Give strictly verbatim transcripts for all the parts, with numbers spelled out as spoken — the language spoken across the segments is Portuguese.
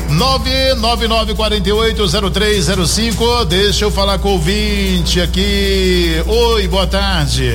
nove nove nove quatro oito zero três zero cinco. Deixa eu falar com o ouvinte aqui. Oi, boa tarde.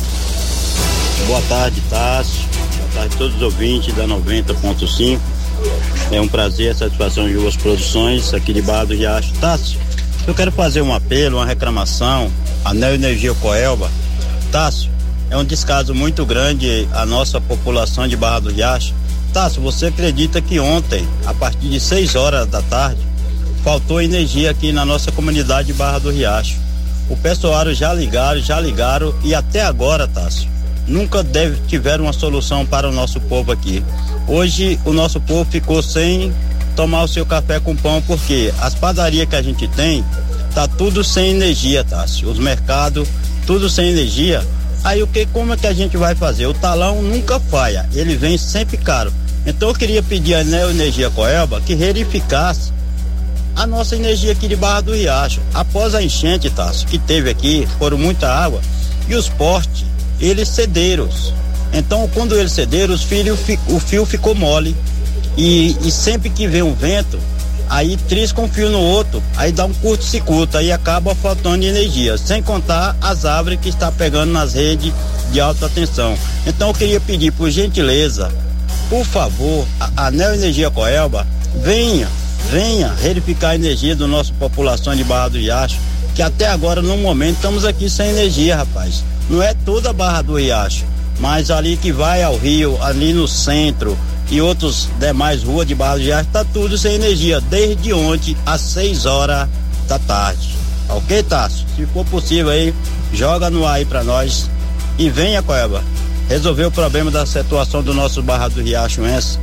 Boa tarde, Tássio. Boa tarde a todos os ouvintes da noventa ponto cinco. É um prazer, satisfação de duas produções aqui de Barra do Riacho. Tássio, eu quero fazer um apelo, uma reclamação à Neoenergia Coelba. Tássio, é um descaso muito grande a nossa população de Barra do Riacho. Tássio, você acredita que ontem, a partir de seis horas da tarde, faltou energia aqui na nossa comunidade de Barra do Riacho? O pessoal já ligaram, já ligaram e até agora, Tássio, nunca deve, tiveram uma solução para o nosso povo aqui. Hoje o nosso povo ficou sem tomar o seu café com pão, porque as padarias que a gente tem, tá tudo sem energia, Tássio. Os mercados, tudo sem energia. Aí o que, como é que a gente vai fazer? O talão nunca falha, ele vem sempre caro. Então eu queria pedir à Neoenergia Coelba que verificasse a nossa energia aqui de Barra do Riacho. Após a enchente, Tássio, que teve aqui, foram muita água, e os postes, eles cederam. Então quando eles cederam, os fios, o fio ficou mole. E, e sempre que vem um vento, aí trisca um fio no outro, aí dá um curto-circuito, aí acaba faltando energia, sem contar as árvores que está pegando nas redes de alta tensão. Então eu queria pedir, por gentileza, por favor, a, a Neoenergia Coelba venha, venha verificar a energia da nossa população de Barra do Riacho, que até agora, no momento, estamos aqui sem energia, rapaz. Não é toda a Barra do Riacho, mas ali que vai ao rio, ali no centro e outros demais ruas de Barra do Riacho, tá tudo sem energia, desde ontem às seis horas da tarde. Ok, Tássio? Se for possível aí, joga no ar aí pra nós e venha, Coelba, resolver o problema da situação do nosso Barra do Riachoense.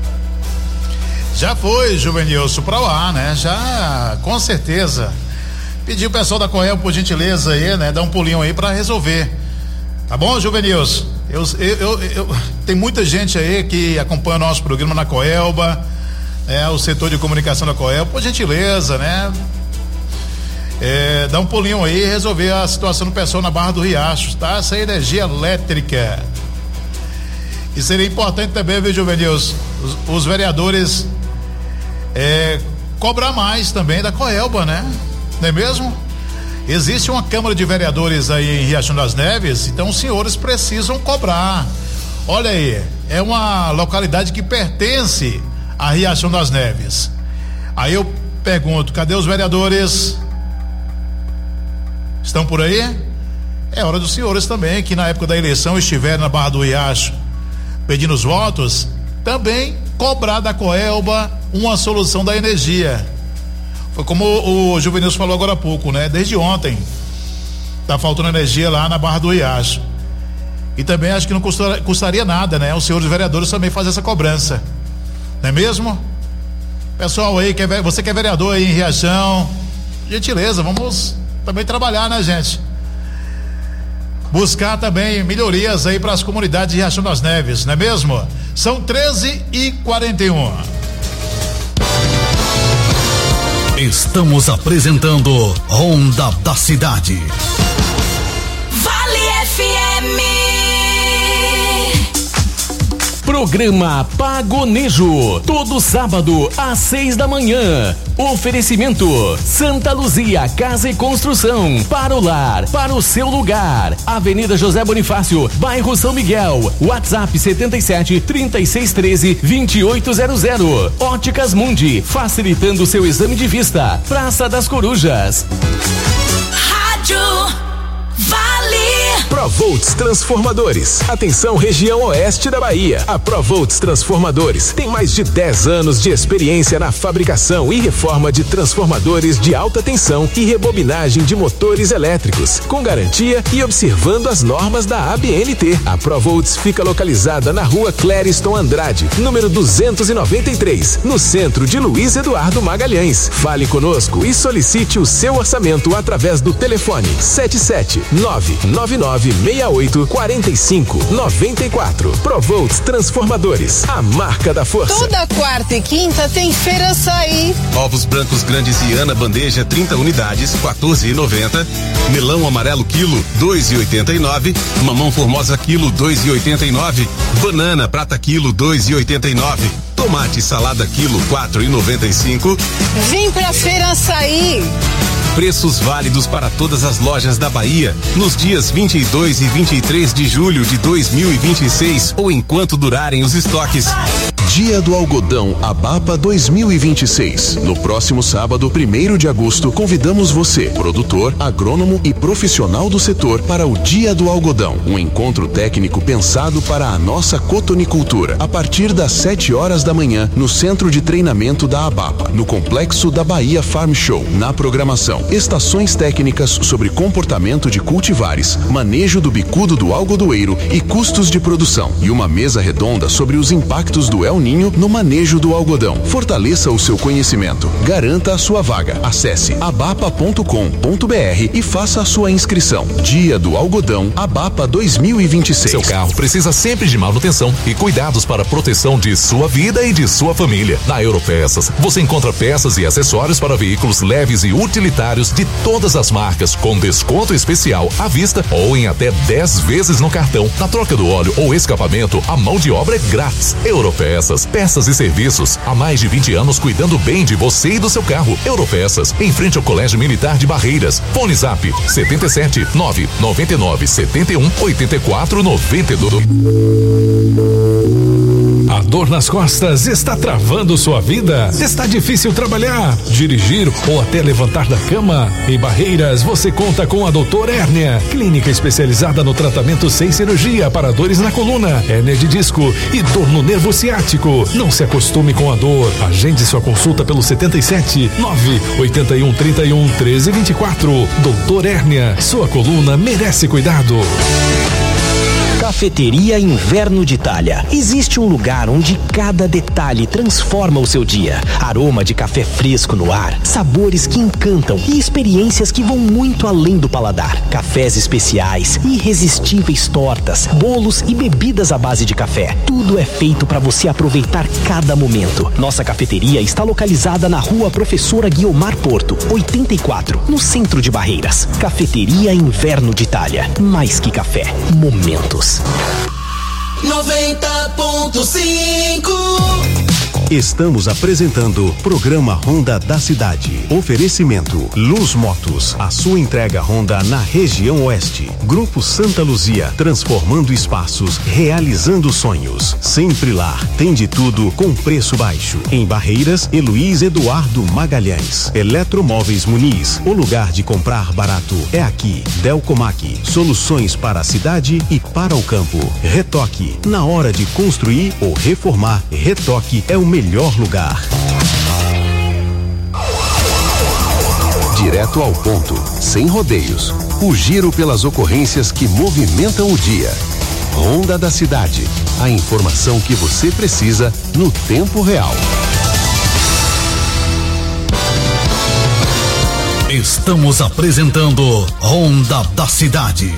Já foi, Juvenilson, pra lá, né? Já, com certeza. Pedir o pessoal da Coelba, por gentileza aí, né? Dar um pulinho aí pra resolver. Tá bom, Juvenilson? Eu, eu, eu, eu, tem muita gente aí que acompanha o nosso programa na Coelba, é, o setor de comunicação da Coelba, por gentileza, né? É, dá um pulinho aí e resolver a situação do pessoal na Barra do Riacho, tá? Sem energia elétrica. E seria importante também, viu, Juvenilson, os, os vereadores é, cobrar mais também da Coelba, né? Não é mesmo? Existe uma Câmara de Vereadores aí em Riachão das Neves, então os senhores precisam cobrar. Olha aí, é uma localidade que pertence a Riachão das Neves. Aí eu pergunto, cadê os vereadores? Estão por aí? É hora dos senhores também, que na época da eleição estiveram na Barra do Riacho pedindo os votos, também cobrar da Coelba uma solução da energia. Foi como o, o Juvenilson falou agora há pouco, né? Desde ontem tá faltando energia lá na Barra do Riacho. E também acho que não custaria, custaria nada, né? Os senhores vereadores também fazem essa cobrança, não é mesmo? Pessoal aí, que é, você que é vereador aí em Riachão, gentileza, vamos também trabalhar, né, gente? Buscar também melhorias aí para as comunidades de Riachão das Neves, não é mesmo? São treze e quarenta e um. Estamos apresentando Ronda da Cidade. Vale F M. Programa Pagonejo, todo sábado às seis da manhã. Oferecimento Santa Luzia Casa e Construção, para o lar, para o seu lugar. Avenida José Bonifácio, bairro São Miguel. WhatsApp setenta e sete, trinta e seis, treze, vinte e oito zero zero. Óticas Mundi, facilitando seu exame de vista. Praça das Corujas. Rádio Vale. Provolts Transformadores. Atenção, região oeste da Bahia. A Provolts Transformadores tem mais de dez anos de experiência na fabricação e reforma de transformadores de alta tensão e rebobinagem de motores elétricos, com garantia e observando as normas da A B N T. A Provolts fica localizada na rua Clériston Andrade, número duzentos e noventa e três, no centro de Luiz Eduardo Magalhães. Fale conosco e solicite o seu orçamento através do telefone sete sete nove nove nove seis oito quatro cinco nove quatro. Provolts Transformadores, a marca da força. Toda quarta e quinta tem Feira Açaí. Ovos brancos grandes Iana bandeja trinta unidades, quatorze reais e noventa. Melão amarelo quilo, dois reais e oitenta e nove. Mamão formosa quilo, dois reais e oitenta e nove. Banana prata quilo, dois reais e oitenta e nove. Tomate salada quilo quatro e noventa e cinco. Vem pra Feira Açaí. Preços válidos para todas as lojas da Bahia nos dias vinte e dois e vinte e três de julho de dois mil e vinte e seis ou enquanto durarem os estoques. Dia do Algodão Abapa dois mil e vinte e seis. No próximo sábado, primeiro de agosto, convidamos você, produtor, agrônomo e profissional do setor, para o Dia do Algodão, um encontro técnico pensado para a nossa cotonicultura, a partir das sete horas da manhã, no Centro de Treinamento da Abapa, no Complexo da Bahia Farm Show. Na programação, estações técnicas sobre comportamento de cultivares, manejo do bicudo do algodoeiro e custos de produção, e uma mesa redonda sobre os impactos do El Ninho no manejo do algodão. Fortaleça o seu conhecimento. Garanta a sua vaga. Acesse abapa ponto com ponto br e faça a sua inscrição. Dia do Algodão Abapa dois mil e vinte e seis. Seu carro precisa sempre de manutenção e cuidados para a proteção de sua vida e de sua família. Na Europeças, você encontra peças e acessórios para veículos leves e utilitários de todas as marcas, com desconto especial à vista ou em até dez vezes no cartão. Na troca do óleo ou escapamento, a mão de obra é grátis. Europeças, peças e serviços. Há mais de vinte anos cuidando bem de você e do seu carro. Europeças, em frente ao Colégio Militar de Barreiras. Fone Zap setenta e sete, nove noventa e nove, setenta e um, oitenta e quatro, noventa e dois. A dor nas costas está travando sua vida? Está difícil trabalhar, dirigir ou até levantar da cama? Em Barreiras, você conta com a doutor Hérnia, clínica especializada no tratamento sem cirurgia para dores na coluna, hérnia de disco e dor no nervo ciático. Não se acostume com a dor. Agende sua consulta pelo setenta e sete, nove oitenta e um, trinta e um, treze, vinte e quatro. doutor Hérnia, sua coluna merece cuidado. Cafeteria Inverno de Itália. Existe um lugar onde cada detalhe transforma o seu dia. Aroma de café fresco no ar, sabores que encantam e experiências que vão muito além do paladar. Cafés especiais, irresistíveis tortas, bolos e bebidas à base de café. Tudo é feito para você aproveitar cada momento. Nossa cafeteria está localizada na Rua Professora Guiomar Porto, oitenta e quatro, no centro de Barreiras. Cafeteria Inverno de Itália. Mais que café, momentos. noventa ponto cinco. Estamos apresentando Programa Honda da Cidade. Oferecimento Luz Motos, a sua entrega Honda na região oeste. Grupo Santa Luzia, transformando espaços, realizando sonhos. Sempre lá, tem de tudo com preço baixo. Em Barreiras, Heloís Eduardo Magalhães. Eletromóveis Muniz, o lugar de comprar barato é aqui. Delcomac, soluções para a cidade e para o campo. Retoque, na hora de construir ou reformar, Retoque é o melhor melhor lugar. Direto ao ponto, sem rodeios. O giro pelas ocorrências que movimentam o dia. Honda da Cidade. A informação que você precisa no tempo real. Estamos apresentando Honda da Cidade.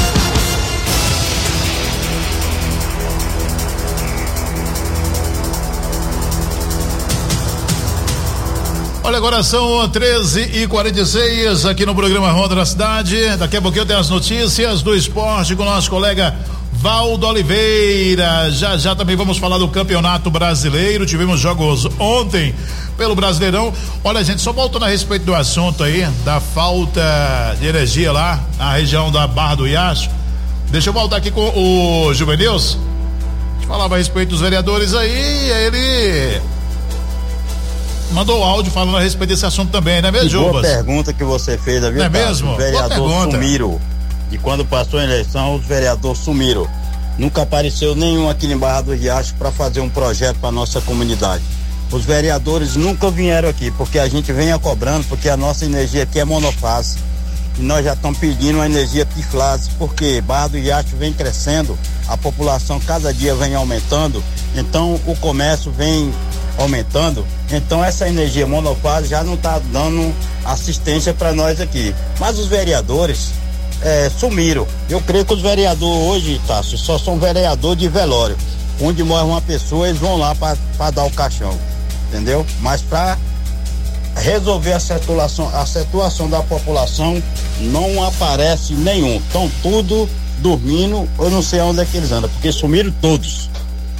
Olha, agora são treze e quarenta e seis aqui no programa Honda da Cidade. Daqui a pouquinho tem as notícias do esporte com o nosso colega Valdo Oliveira. Já já também vamos falar do Campeonato Brasileiro. Tivemos jogos ontem pelo Brasileirão. Olha, gente, só voltando a respeito do assunto aí, da falta de energia lá na região da Barra do Riacho. Deixa eu voltar aqui com o Juvenils. A gente falava a respeito dos vereadores aí, e ele mandou áudio falando a respeito desse assunto também, não é mesmo, Jubas? Boa pergunta que você fez, viu? Não é mesmo? Os vereadores sumiram. E quando passou a eleição, os vereadores sumiram. Nunca apareceu nenhum aqui em Barra do Riacho para fazer um projeto para nossa comunidade. Os vereadores nunca vieram aqui, porque a gente vem cobrando, porque a nossa energia aqui é monofase. E nós já estamos pedindo uma energia trifase, porque Barra do Riacho vem crescendo, a população cada dia vem aumentando, então o comércio vem aumentando, então essa energia monofase já não está dando assistência para nós aqui. Mas os vereadores é, sumiram. Eu creio que os vereadores hoje, Tássio, só são vereadores de velório. Onde morre uma pessoa, eles vão lá para dar o caixão, entendeu? Mas para resolver a situação, a situação da população, não aparece nenhum. Estão tudo dormindo, eu não sei onde é que eles andam, porque sumiram todos.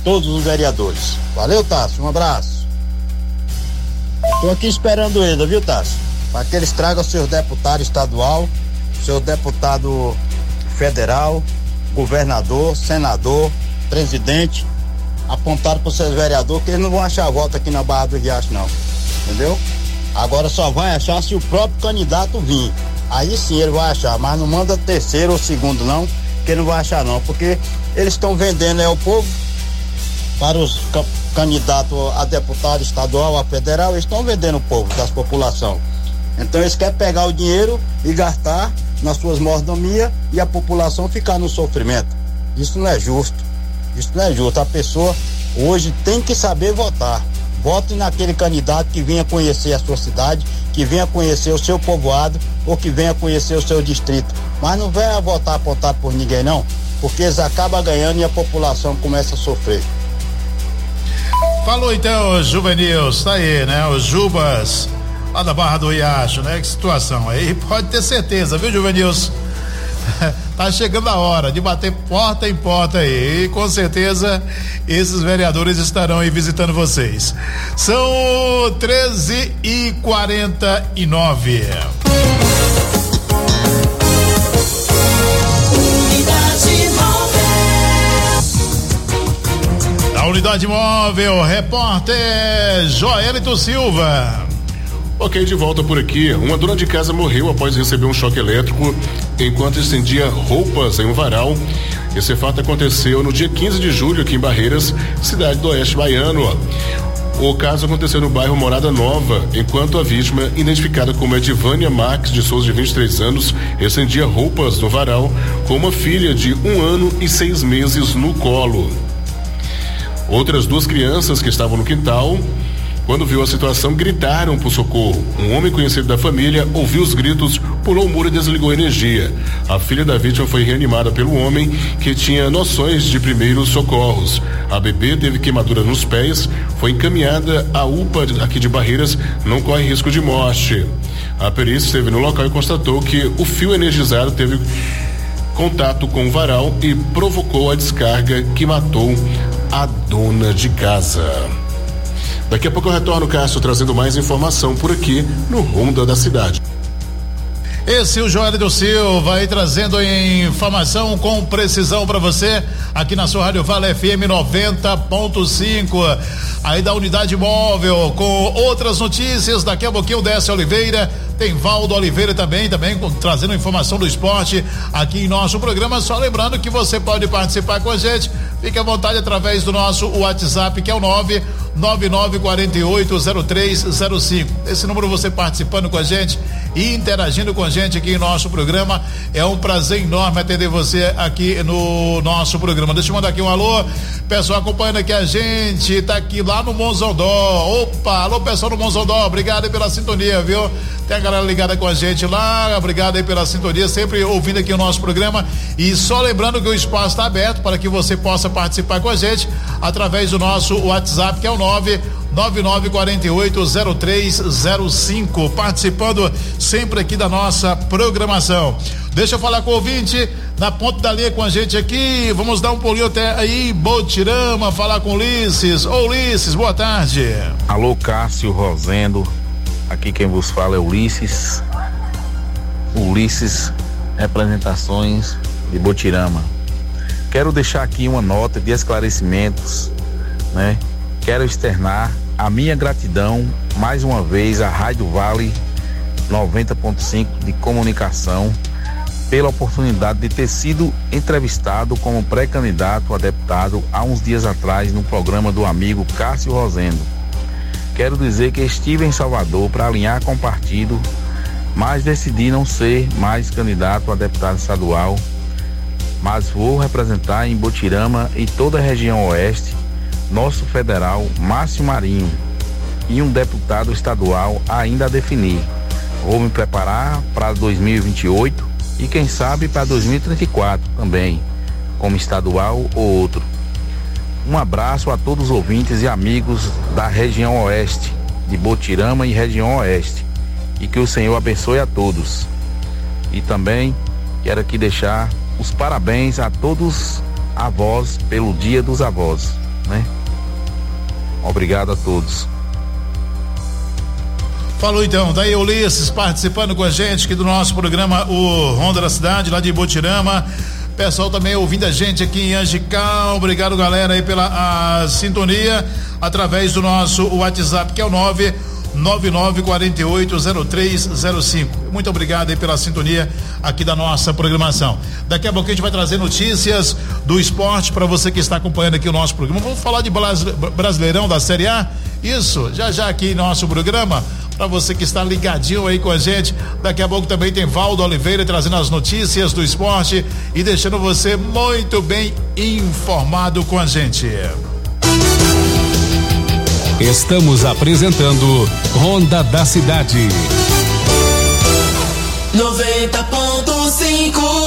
todos os vereadores. Valeu, Tássio, um abraço. Estou aqui esperando ele, viu, Tássio? Para que eles tragam seus deputados estadual, seu deputado federal, governador, senador, presidente, apontaram para os seus vereadores que eles não vão achar voto aqui na Barra do Riacho, não. Entendeu? Agora só vai achar se o próprio candidato vir. Aí sim ele vai achar, mas não manda terceiro ou segundo, não, que ele não vai achar, não, porque eles estão vendendo é o povo para os candidatos a deputado estadual, a federal, eles estão vendendo o povo das população. Então eles querem pegar o dinheiro e gastar nas suas mordomias e a população ficar no sofrimento. Isso não é justo. Isso não é justo. A pessoa hoje tem que saber votar. Vote naquele candidato que venha conhecer a sua cidade, que venha conhecer o seu povoado ou que venha conhecer o seu distrito. Mas não venha votar apontado por ninguém, não, porque eles acabam ganhando e a população começa a sofrer. Falou então, Juvenils, tá aí, né? Os Jubas lá da Barra do Riacho, né? Que situação aí, pode ter certeza, viu, Juvenils? Tá chegando a hora de bater porta em porta aí, e com certeza esses vereadores estarão aí visitando vocês. São treze e quarenta e nove. Unidade Móvel. Da Unidade Móvel, repórter Joelito Silva. Ok, de volta por aqui. Uma dona de casa morreu após receber um choque elétrico enquanto estendia roupas em um varal. Esse fato aconteceu no dia quinze de julho aqui em Barreiras, cidade do Oeste Baiano. O caso aconteceu no bairro Morada Nova, enquanto a vítima, identificada como Edivânia Marques de Souza, de vinte e três anos, estendia roupas no varal com uma filha de um ano e seis meses no colo. Outras duas crianças que estavam no quintal, quando viu a situação, gritaram por socorro. Um homem conhecido da família ouviu os gritos, pulou o muro e desligou a energia. A filha da vítima foi reanimada pelo homem, que tinha noções de primeiros socorros. A bebê teve queimadura nos pés, foi encaminhada à U P A aqui de Barreiras, não corre risco de morte. A perícia esteve no local e constatou que o fio energizado teve contato com o varal e provocou a descarga que matou a dona de casa. Daqui a pouco eu retorno, Cássio, trazendo mais informação por aqui no Ronda da Cidade. Esse é o Joelito Silva aí trazendo informação com precisão para você aqui na sua Rádio Vale F M noventa ponto cinco, aí da Unidade Móvel, com outras notícias. Daqui a pouquinho o Décio Oliveira, tem Valdo Oliveira também, também com, trazendo informação do esporte aqui em nosso programa. Só lembrando que você pode participar com a gente, fique à vontade através do nosso WhatsApp, que é o nove nove nove quatro oito zero três zero cinco. Esse número, você participando com a gente e interagindo com a gente aqui em nosso programa. É um prazer enorme atender você aqui no nosso programa. Deixa eu mandar aqui um alô, pessoal acompanhando aqui a gente, tá aqui lá no Monzondó. Opa, alô pessoal do Monzondó, obrigado aí pela sintonia, viu? Tem a galera ligada com a gente lá, obrigado aí pela sintonia, sempre ouvindo aqui o nosso programa. E só lembrando que o espaço está aberto para que você possa participar com a gente através do nosso WhatsApp, que é o nove nove nove quatro oito zero três zero cinco, participando sempre aqui da nossa programação. Deixa eu falar com o ouvinte na ponta da linha com a gente aqui, vamos dar um pulinho até aí, Botirama, falar com Ulisses. Ô Ulisses, boa tarde. Alô, Cássio, Rosendo, aqui quem vos fala é Ulisses. Ulisses, representações de Botirama. Quero deixar aqui uma nota de esclarecimentos, né? Quero externar a minha gratidão mais uma vez à Rádio Vale noventa ponto cinco de comunicação pela oportunidade de ter sido entrevistado como pré-candidato a deputado há uns dias atrás no programa do amigo Cássio Rosendo. Quero dizer que estive em Salvador para alinhar com o partido, mas decidi não ser mais candidato a deputado estadual, mas vou representar em Botirama e toda a região oeste nosso federal Márcio Marinho e um deputado estadual ainda a definir. Vou me preparar para dois mil e vinte e oito e quem sabe para dois mil e trinta e quatro também, como estadual ou outro. Um abraço a todos os ouvintes e amigos da região oeste, de Botirama e região oeste, e que o Senhor abençoe a todos. E também quero aqui deixar os parabéns a todos avós pelo Dia dos Avós. né? Obrigado a todos. Falou então, daí Ulisses participando com a gente aqui do nosso programa, o Ronda da Cidade, lá de Botirama. Pessoal também ouvindo a gente aqui em Angical. Obrigado, galera, aí pela a sintonia através do nosso WhatsApp, que é o nove nove nove quatro oito zero três zero cinco. Muito obrigado aí pela sintonia aqui da nossa programação. Daqui a pouco a gente vai trazer notícias do esporte para você que está acompanhando aqui o nosso programa. Vamos falar de Brasileirão da Série A? Isso, já já aqui em nosso programa, para você que está ligadinho aí com a gente. Daqui a pouco também tem Valdo Oliveira trazendo as notícias do esporte e deixando você muito bem informado com a gente. Estamos apresentando Ronda da Cidade. noventa ponto cinco.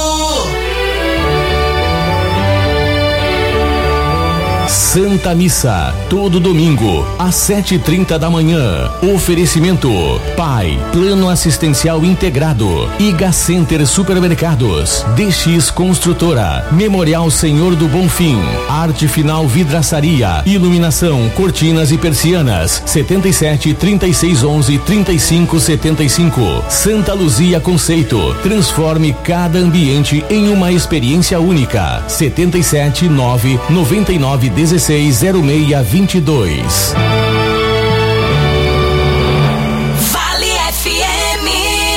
Santa Missa, todo domingo, às sete e trinta da manhã. Oferecimento: Pai, Plano Assistencial Integrado, Iga Center Supermercados, D X Construtora, Memorial Senhor do Bonfim, Arte Final Vidraçaria, Iluminação, Cortinas e Persianas, setenta e sete, trinta e seis, onze, trinta e cinco, setenta e cinco. Santa Luzia Conceito, transforme cada ambiente em uma experiência única. setenta e sete, nove, noventa e nove, dezesseis, zero seis, vinte e dois. Vale F M.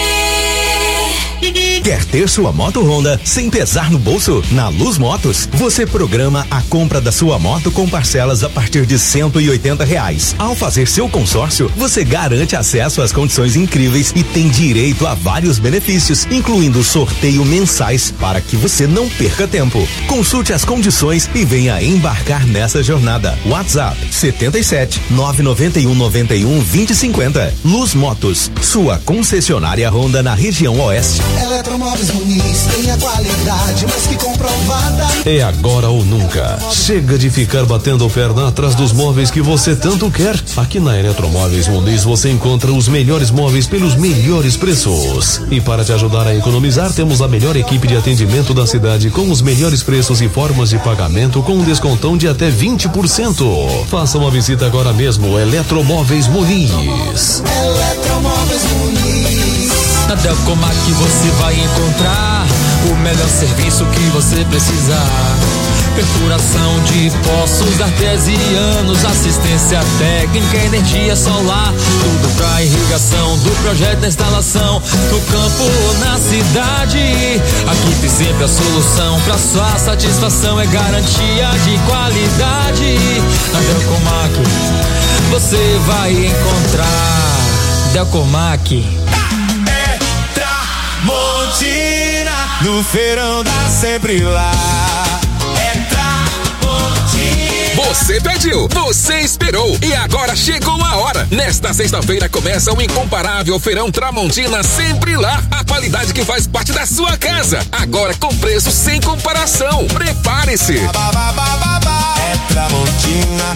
Quer ter sua moto Honda sem pesar no bolso? Na Luz Motos, você programa a compra da sua moto com parcelas a partir de cento e oitenta reais. Ao fazer seu consórcio, você garante acesso às condições incríveis e tem direito a vários benefícios, incluindo sorteio mensais, para que você não perca tempo. Consulte as condições e venha embarcar nessa jornada. WhatsApp setenta e sete, nove nove um, nove um, vinte, cinquenta. Luz Motos, sua concessionária Honda na região oeste. Eletromóveis Muniz tem a qualidade mais que comprovada. É agora ou nunca. Chega de ficar batendo perna atrás dos móveis que você tanto quer. Aqui na Eletromóveis Muniz você encontra os melhores móveis pelos melhores preços. E para te ajudar a economizar, temos a melhor equipe de atendimento da cidade com os melhores preços e formas de pagamento com um descontão de até vinte por cento. Faça uma visita agora mesmo. Eletromóveis Muniz. Eletromóveis Muniz. Na Delcomac você vai encontrar o melhor serviço que você precisar. Perfuração de poços artesianos, assistência técnica, energia solar, tudo pra irrigação do projeto da instalação, no campo ou na cidade. Aqui tem sempre a solução pra sua satisfação, é garantia de qualidade. Na Delcomac você vai encontrar Delcomac. Montina, no feirão dá sempre lá. É Tramontina. Você pediu, você esperou e agora chegou a hora. Nesta sexta-feira começa o incomparável Feirão Tramontina sempre lá. A qualidade que faz parte da sua casa. Agora com preço sem comparação. Prepare-se. É Tramontina.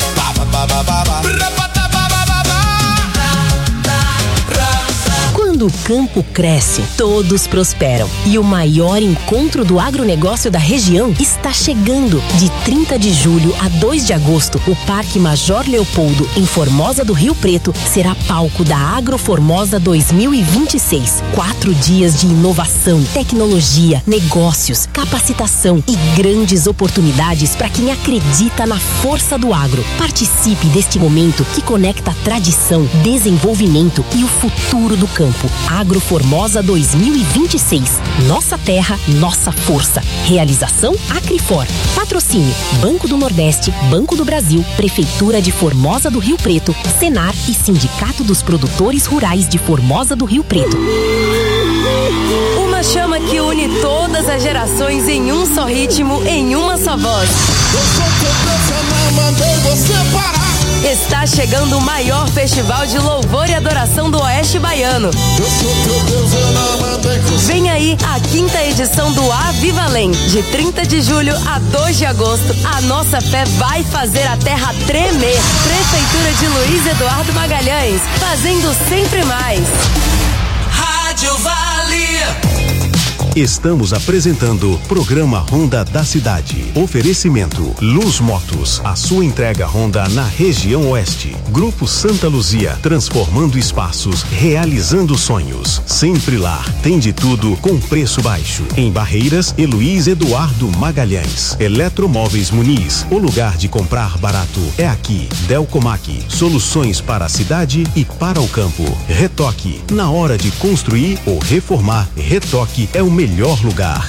Quando o campo cresce, todos prosperam. E o maior encontro do agronegócio da região está chegando. De trinta de julho a dois de agosto, o Parque Major Leopoldo, em Formosa do Rio Preto, será palco da Agroformosa dois mil e vinte e seis. Quatro dias de inovação, tecnologia, negócios, capacitação e grandes oportunidades para quem acredita na força do agro. Participe deste momento que conecta tradição, desenvolvimento e o futuro do campo. Agroformosa dois mil e vinte e seis. Nossa terra, nossa força. Realização Acrifor. Patrocínio Banco do Nordeste, Banco do Brasil, Prefeitura de Formosa do Rio Preto, Senar e Sindicato dos Produtores Rurais de Formosa do Rio Preto. Uma chama que une todas as gerações em um só ritmo, em uma só voz. Eu sou teu Deus, eu não mandei você parar. Está chegando o maior festival de louvor e adoração do Oeste Baiano. Eu sou teu Deus, eu não mandei você. Vem aí a quinta edição do Avivalém. De trinta de julho a dois de agosto, a nossa fé vai fazer a terra tremer. Prefeitura de Luiz Eduardo Magalhães, fazendo sempre mais. Rádio Vale. Estamos apresentando Programa Honda da Cidade. Oferecimento Luz Motos, a sua entrega Honda na região oeste. Grupo Santa Luzia, transformando espaços, realizando sonhos. Sempre Lar, tem de tudo com preço baixo. Em Barreiras, Luiz Eduardo Magalhães. Eletromóveis Muniz, o lugar de comprar barato é aqui. Delcomac, soluções para a cidade e para o campo. Retoque, na hora de construir ou reformar, Retoque é o melhor lugar.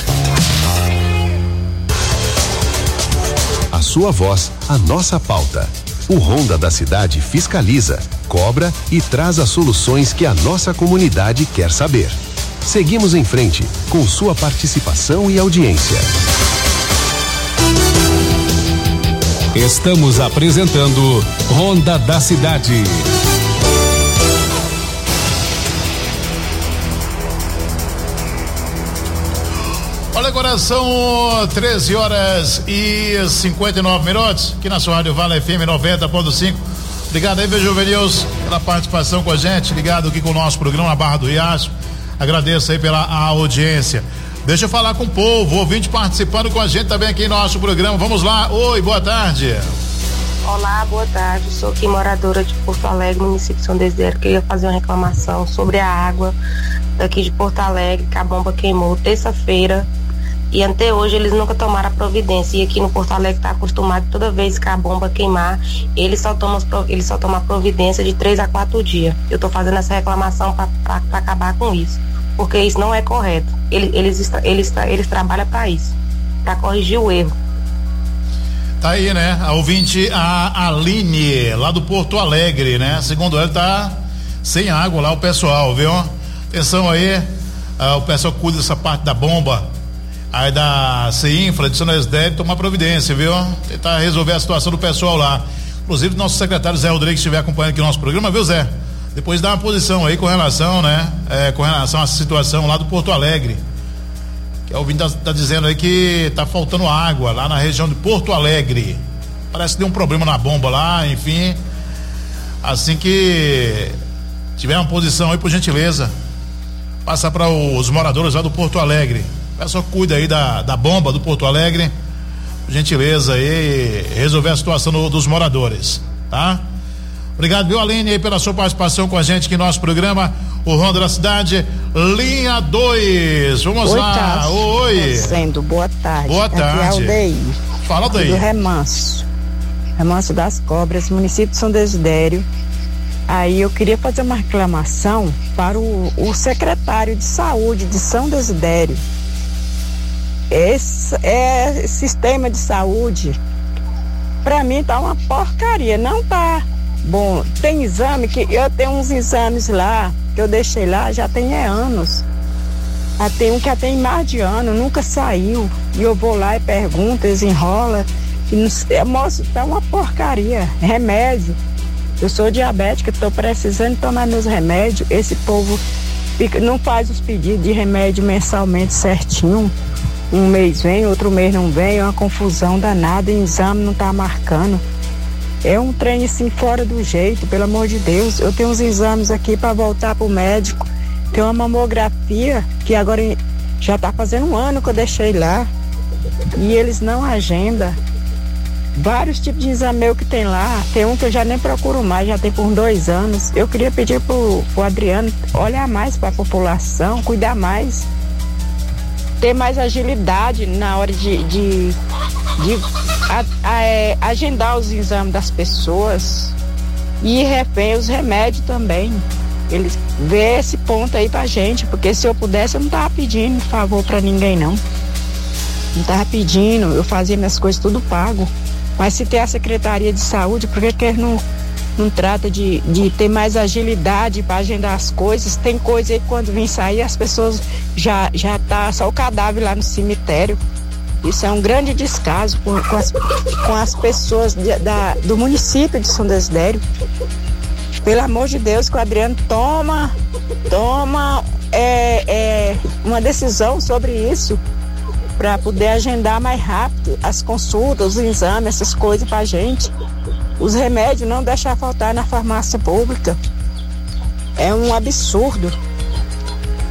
A sua voz, a nossa pauta. O Honda da Cidade fiscaliza, cobra e traz as soluções que a nossa comunidade quer saber. Seguimos em frente com sua participação e audiência. Estamos apresentando Honda da Cidade. Olha, agora são treze horas e cinquenta e nove minutos, aqui na sua Rádio Vale F M noventa ponto cinco. Obrigado aí, Juvenils, pela participação com a gente, ligado aqui com o nosso programa na Barra do Riacho. Agradeço aí pela audiência. Deixa eu falar com o povo, ouvinte participando com a gente também aqui no nosso programa. Vamos lá. Oi, boa tarde. Olá, boa tarde. Sou aqui moradora de Porto Alegre, município de São Desidério. Queria fazer uma reclamação sobre a água daqui de Porto Alegre, que a bomba queimou terça-feira. E até hoje eles nunca tomaram a providência. E aqui no Porto Alegre está acostumado, toda vez que a bomba queimar, eles só tomam, eles só tomam a providência de três a quatro dias. Eu estou fazendo essa reclamação para acabar com isso, porque isso não é correto. Eles, eles, eles, eles trabalham para isso, para corrigir o erro. Tá aí, né? A ouvinte, a Aline, lá do Porto Alegre, né? Segundo ela, tá sem água lá o pessoal, viu? Atenção aí, ah, o pessoal cuida dessa parte da bomba. Aí da CINFRA de São Desidério tomar providência, viu? Tentar resolver a situação do pessoal lá. Inclusive, nosso secretário Zé Rodrigues estiver acompanhando aqui o nosso programa, viu, Zé? Depois dá uma posição aí com relação, né? É, com relação a essa situação lá do Porto Alegre. Que a ouvinte tá, tá dizendo aí que tá faltando água lá na região de Porto Alegre. Parece que deu um problema na bomba lá, enfim. Assim que tiver uma posição aí, por gentileza, passar para os moradores lá do Porto Alegre. O pessoal cuida aí da, da bomba do Porto Alegre, por gentileza aí, resolver a situação do, dos moradores, tá? Obrigado, viu, Aline, aí pela sua participação com a gente aqui no nosso programa, o Ronda da Cidade, linha dois. Vamos Oi, lá. Tássio. Oi. Sendo, boa tarde. Boa tarde. Aqui é Aldeir. Fala, Aldeir. Do Remanso. Remanso das Cobras, município de São Desidério. Aí eu queria fazer uma reclamação para o, o secretário de saúde de São Desidério. Esse é sistema de saúde, pra mim tá uma porcaria, não tá bom. Tem exame que eu tenho uns exames lá que eu deixei lá já tem é, anos. Ah, tem um que tem mais de ano, nunca saiu. E eu vou lá e pergunto, eles enrolam. E não, eu mostro, tá uma porcaria. Remédio. Eu sou diabética, tô precisando tomar meus remédios. Esse povo fica, não faz os pedidos de remédio mensalmente certinho. Um mês vem, outro mês não vem, é uma confusão danada, em exame não tá marcando. É um trem assim fora do jeito, pelo amor de Deus. Eu tenho uns exames aqui para voltar pro médico. Tem uma mamografia que agora já tá fazendo um ano que eu deixei lá. E eles não agendam. Vários tipos de exame meu que tem lá. Tem um que eu já nem procuro mais, já tem por dois anos. Eu queria pedir pro, pro Adriano olhar mais para a população, cuidar mais. Ter mais agilidade na hora de, de, de a, a, é, agendar os exames das pessoas e refém os remédios também. Eles vê esse ponto aí pra gente, porque se eu pudesse eu não tava pedindo favor pra ninguém não. Não tava pedindo, eu fazia minhas coisas tudo pago. Mas se tem a Secretaria de Saúde, por que que eles não, não trata de, de ter mais agilidade para agendar as coisas? Tem coisa aí que quando vem sair as pessoas já, já tá só o cadáver lá no cemitério. Isso é um grande descaso com, com, as, com as pessoas de, da, do município de São Desidério. Pelo amor de Deus, que o Adriano toma, toma é, é, uma decisão sobre isso para poder agendar mais rápido as consultas, os exames, essas coisas pra gente. Os remédios não deixar faltar na farmácia pública. É um absurdo.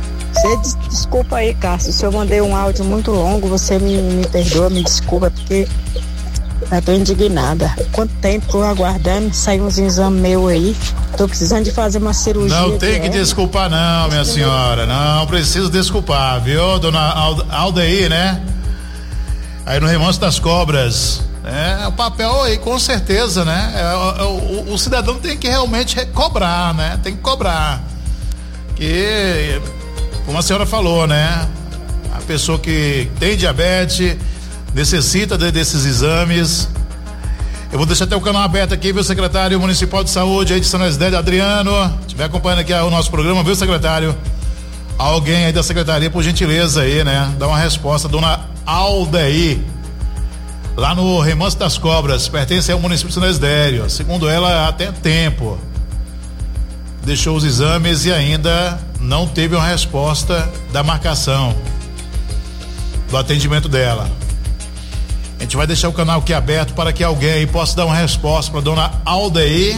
Você des- desculpa aí, Cássio, se eu mandei um áudio muito longo, você me, me perdoa, me desculpa, porque eu tô indignada. Quanto tempo tô aguardando, sair uns exames meus aí, tô precisando de fazer uma cirurgia. Não tem que é. desculpar não, minha senhora, não preciso desculpar, viu, dona Ald- Aldeir, né? Aí no Remanso das Cobras, é o papel aí, com certeza, né? É, é, o, o cidadão tem que realmente cobrar, né? Tem que cobrar, que, como a senhora falou, né? A pessoa que tem diabetes necessita de, desses exames. Eu vou deixar até o canal aberto aqui, viu, secretário municipal de saúde aí de São José, Adriano, estiver acompanhando aqui o nosso programa, viu, secretário? Alguém aí da secretaria, por gentileza aí, né? Dá uma resposta, dona Aldeir, lá no Remanso das Cobras, pertence ao município de São Esdério. Segundo ela, até tempo deixou os exames e ainda não teve uma resposta da marcação do atendimento dela. A gente vai deixar o canal aqui aberto para que alguém aí possa dar uma resposta para dona Aldeir.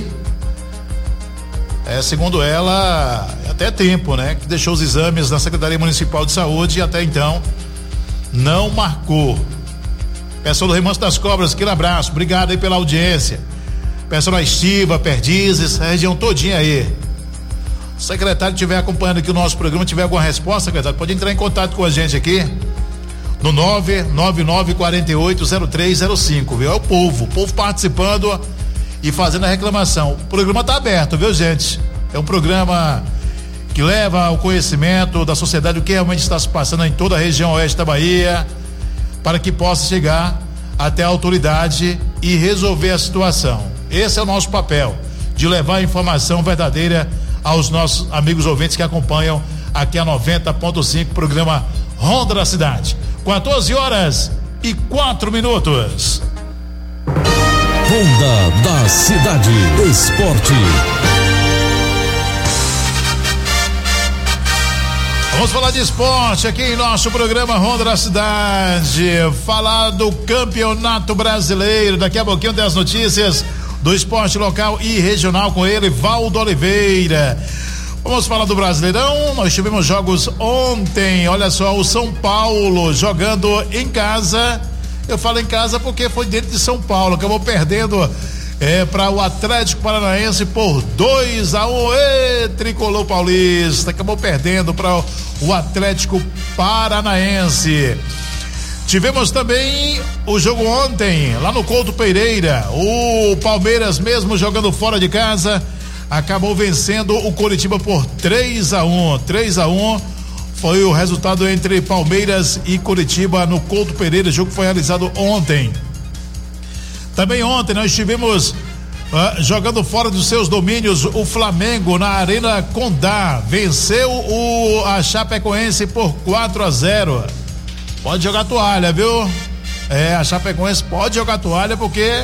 É, segundo ela, até tempo, né? Que deixou os exames na Secretaria Municipal de Saúde e até então não marcou. Pessoal do Remanso das Cobras, aquele abraço, obrigado aí pela audiência. Pessoal da Estiva, Perdizes, a região todinha aí. Se o secretário estiver acompanhando aqui o nosso programa, tiver alguma resposta, secretário, pode entrar em contato com a gente aqui no nove nove nove quatro oito zero três zero cinco, viu? É o povo, o povo participando e fazendo a reclamação. O programa tá aberto, viu, gente? É um programa que leva ao conhecimento da sociedade o que realmente está se passando em toda a região oeste da Bahia, para que possa chegar até a autoridade e resolver a situação. Esse é o nosso papel, de levar a informação verdadeira aos nossos amigos ouvintes que acompanham aqui a noventa ponto cinco, programa Ronda da Cidade. quatorze horas e quatro minutos. Ronda da Cidade Esporte. Vamos falar de esporte aqui em nosso programa Ronda da Cidade. Falar do Campeonato Brasileiro. Daqui a pouquinho tem as notícias do esporte local e regional com ele, Valdo Oliveira. Vamos falar do Brasileirão. Nós tivemos jogos ontem. Olha só, o São Paulo jogando em casa. Eu falo em casa porque foi dentro de São Paulo. Acabou perdendo é, para o Atlético Paranaense por dois a um. E tricolor paulista. Acabou perdendo para o Atlético Paranaense. Tivemos também o jogo ontem, lá no Couto Pereira. O Palmeiras, mesmo jogando fora de casa, acabou vencendo o Coritiba por três a um. três a um foi o resultado entre Palmeiras e Coritiba no Couto Pereira. O jogo foi realizado ontem. Também ontem nós tivemos uh, jogando fora dos seus domínios o Flamengo na Arena Condá. Venceu o a Chapecoense por quatro a zero. Pode jogar toalha, viu? É, a Chapecoense pode jogar toalha porque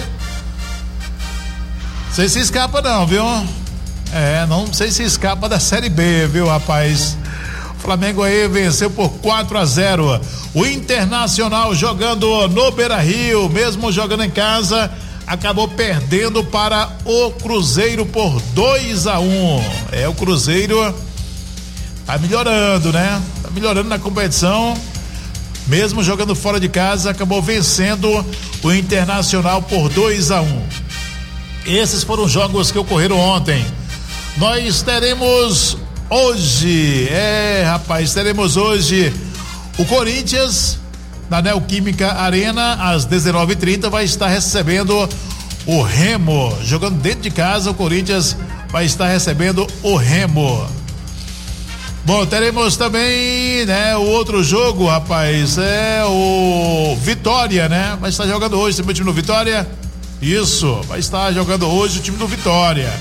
não sei se escapa não, viu? É, não sei se escapa da Série B, viu, rapaz? O Flamengo aí venceu por quatro a zero. O Internacional jogando no Beira-Rio, mesmo jogando em casa, acabou perdendo para o Cruzeiro por dois a um. É, o Cruzeiro tá melhorando, né? Tá melhorando na competição. Mesmo jogando fora de casa, acabou vencendo o Internacional por dois a um. Esses foram os jogos que ocorreram ontem. Nós teremos hoje, é rapaz, teremos hoje o Corinthians na Neoquímica Arena às dezenove e trinta vai estar recebendo o Remo, jogando dentro de casa. O Corinthians vai estar recebendo o Remo. Bom, teremos também, né, o outro jogo, rapaz, é o Vitória, né? Vai estar jogando hoje também o time do Vitória. Isso, vai estar jogando hoje o time do Vitória.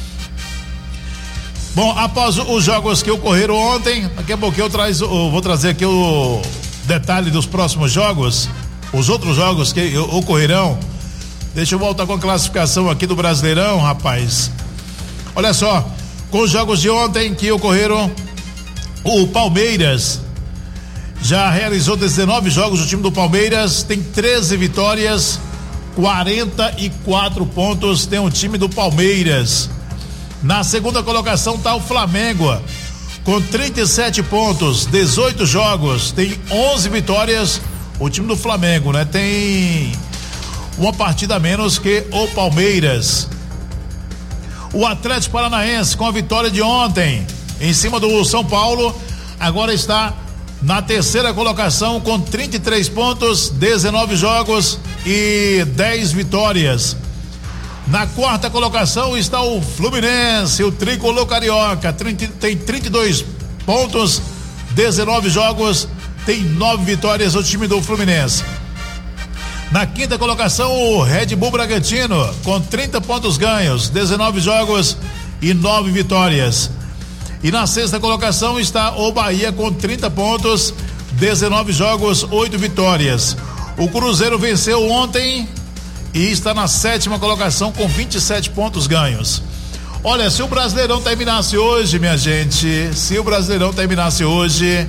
Bom, após os jogos que ocorreram ontem, daqui a pouco eu, traz, eu vou trazer aqui o detalhe dos próximos jogos, os outros jogos que ocorrerão. Deixa eu voltar com a classificação aqui do Brasileirão, rapaz. Olha só, com os jogos de ontem que ocorreram, o Palmeiras já realizou dezenove jogos. O time do Palmeiras tem treze vitórias, quarenta e quatro pontos. Tem o time do Palmeiras. Na segunda colocação está o Flamengo com trinta e sete pontos, dezoito jogos, tem onze vitórias. O time do Flamengo, né? Tem uma partida a menos que o Palmeiras. O Atlético Paranaense, com a vitória de ontem em cima do São Paulo, agora está na terceira colocação com trinta e três pontos, dezenove jogos e dez vitórias. Na quarta colocação está o Fluminense, o tricolor carioca, trinta, tem trinta e dois pontos, dezenove jogos, tem nove vitórias o time do Fluminense. Na quinta colocação, o Red Bull Bragantino, com trinta pontos ganhos, dezenove jogos e nove vitórias. E na sexta colocação está o Bahia com trinta pontos, dezenove jogos, oito vitórias. O Cruzeiro venceu ontem e está na sétima colocação com vinte e sete pontos ganhos. Olha, se o Brasileirão terminasse hoje, minha gente, se o Brasileirão terminasse hoje,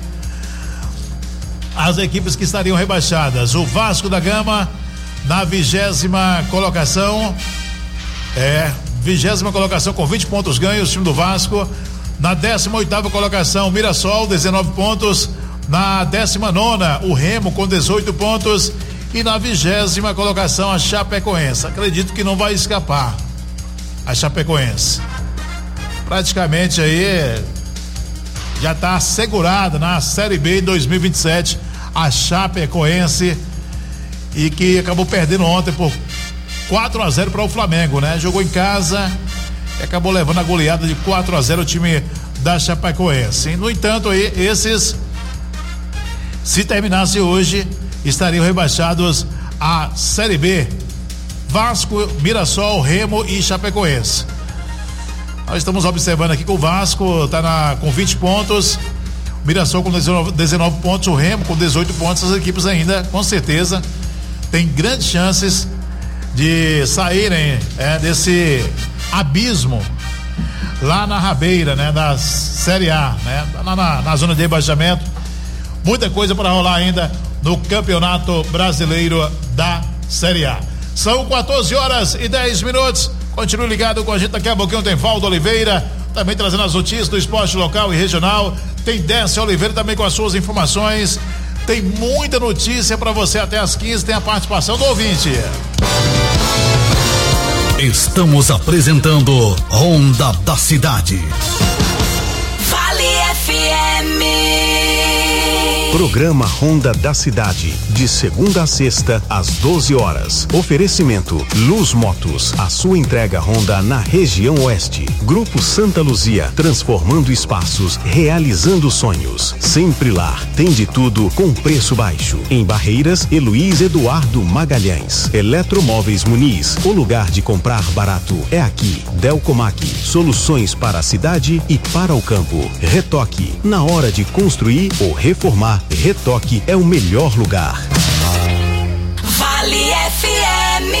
as equipes que estariam rebaixadas: o Vasco da Gama na vigésima colocação, é, vigésima colocação com vinte pontos ganhos, o time do Vasco. Na décima oitava colocação, Mirassol, dezenove pontos. Na décima nona, o Remo com dezoito pontos. E na vigésima colocação, a Chapecoense. Acredito que não vai escapar a Chapecoense. Praticamente aí já está assegurada na Série B dois mil e vinte e sete a Chapecoense, e que acabou perdendo ontem por quatro a zero para o Flamengo, né? Jogou em casa e acabou levando a goleada de quatro a zero o time da Chapecoense. No entanto, aí, esses, se terminasse hoje, estariam rebaixados à Série B: Vasco, Mirassol, Remo e Chapecoense. Nós estamos observando aqui que o Vasco está na, com vinte pontos, o Mirassol com dezenove, dezenove pontos, o Remo com dezoito pontos. As equipes ainda, com certeza, têm grandes chances de saírem é, desse abismo lá na rabeira, né, da Série A, né, na, na, na zona de rebaixamento. Muita coisa para rolar ainda no Campeonato Brasileiro da Série A. São quatorze horas e dez minutos. Continue ligado com a gente, daqui a pouquinho tem Valdo Oliveira, também trazendo as notícias do esporte local e regional. Tem Décio Oliveira também com as suas informações. Tem muita notícia para você até às quinze, tem a participação do ouvinte. Estamos apresentando Ronda da Cidade. Vale F M. Programa Ronda da Cidade, de segunda a sexta, às doze horas. Oferecimento Luz Motos, a sua entrega Honda na região oeste. Grupo Santa Luzia, transformando espaços, realizando sonhos. Sempre lá, tem de tudo com preço baixo. Em Barreiras, Luiz Eduardo Magalhães. Eletromóveis Muniz, o lugar de comprar barato é aqui. Delcomac, soluções para a cidade e para o campo. Retoque, na hora de construir ou reformar, Retoque é o melhor lugar. Vale F M.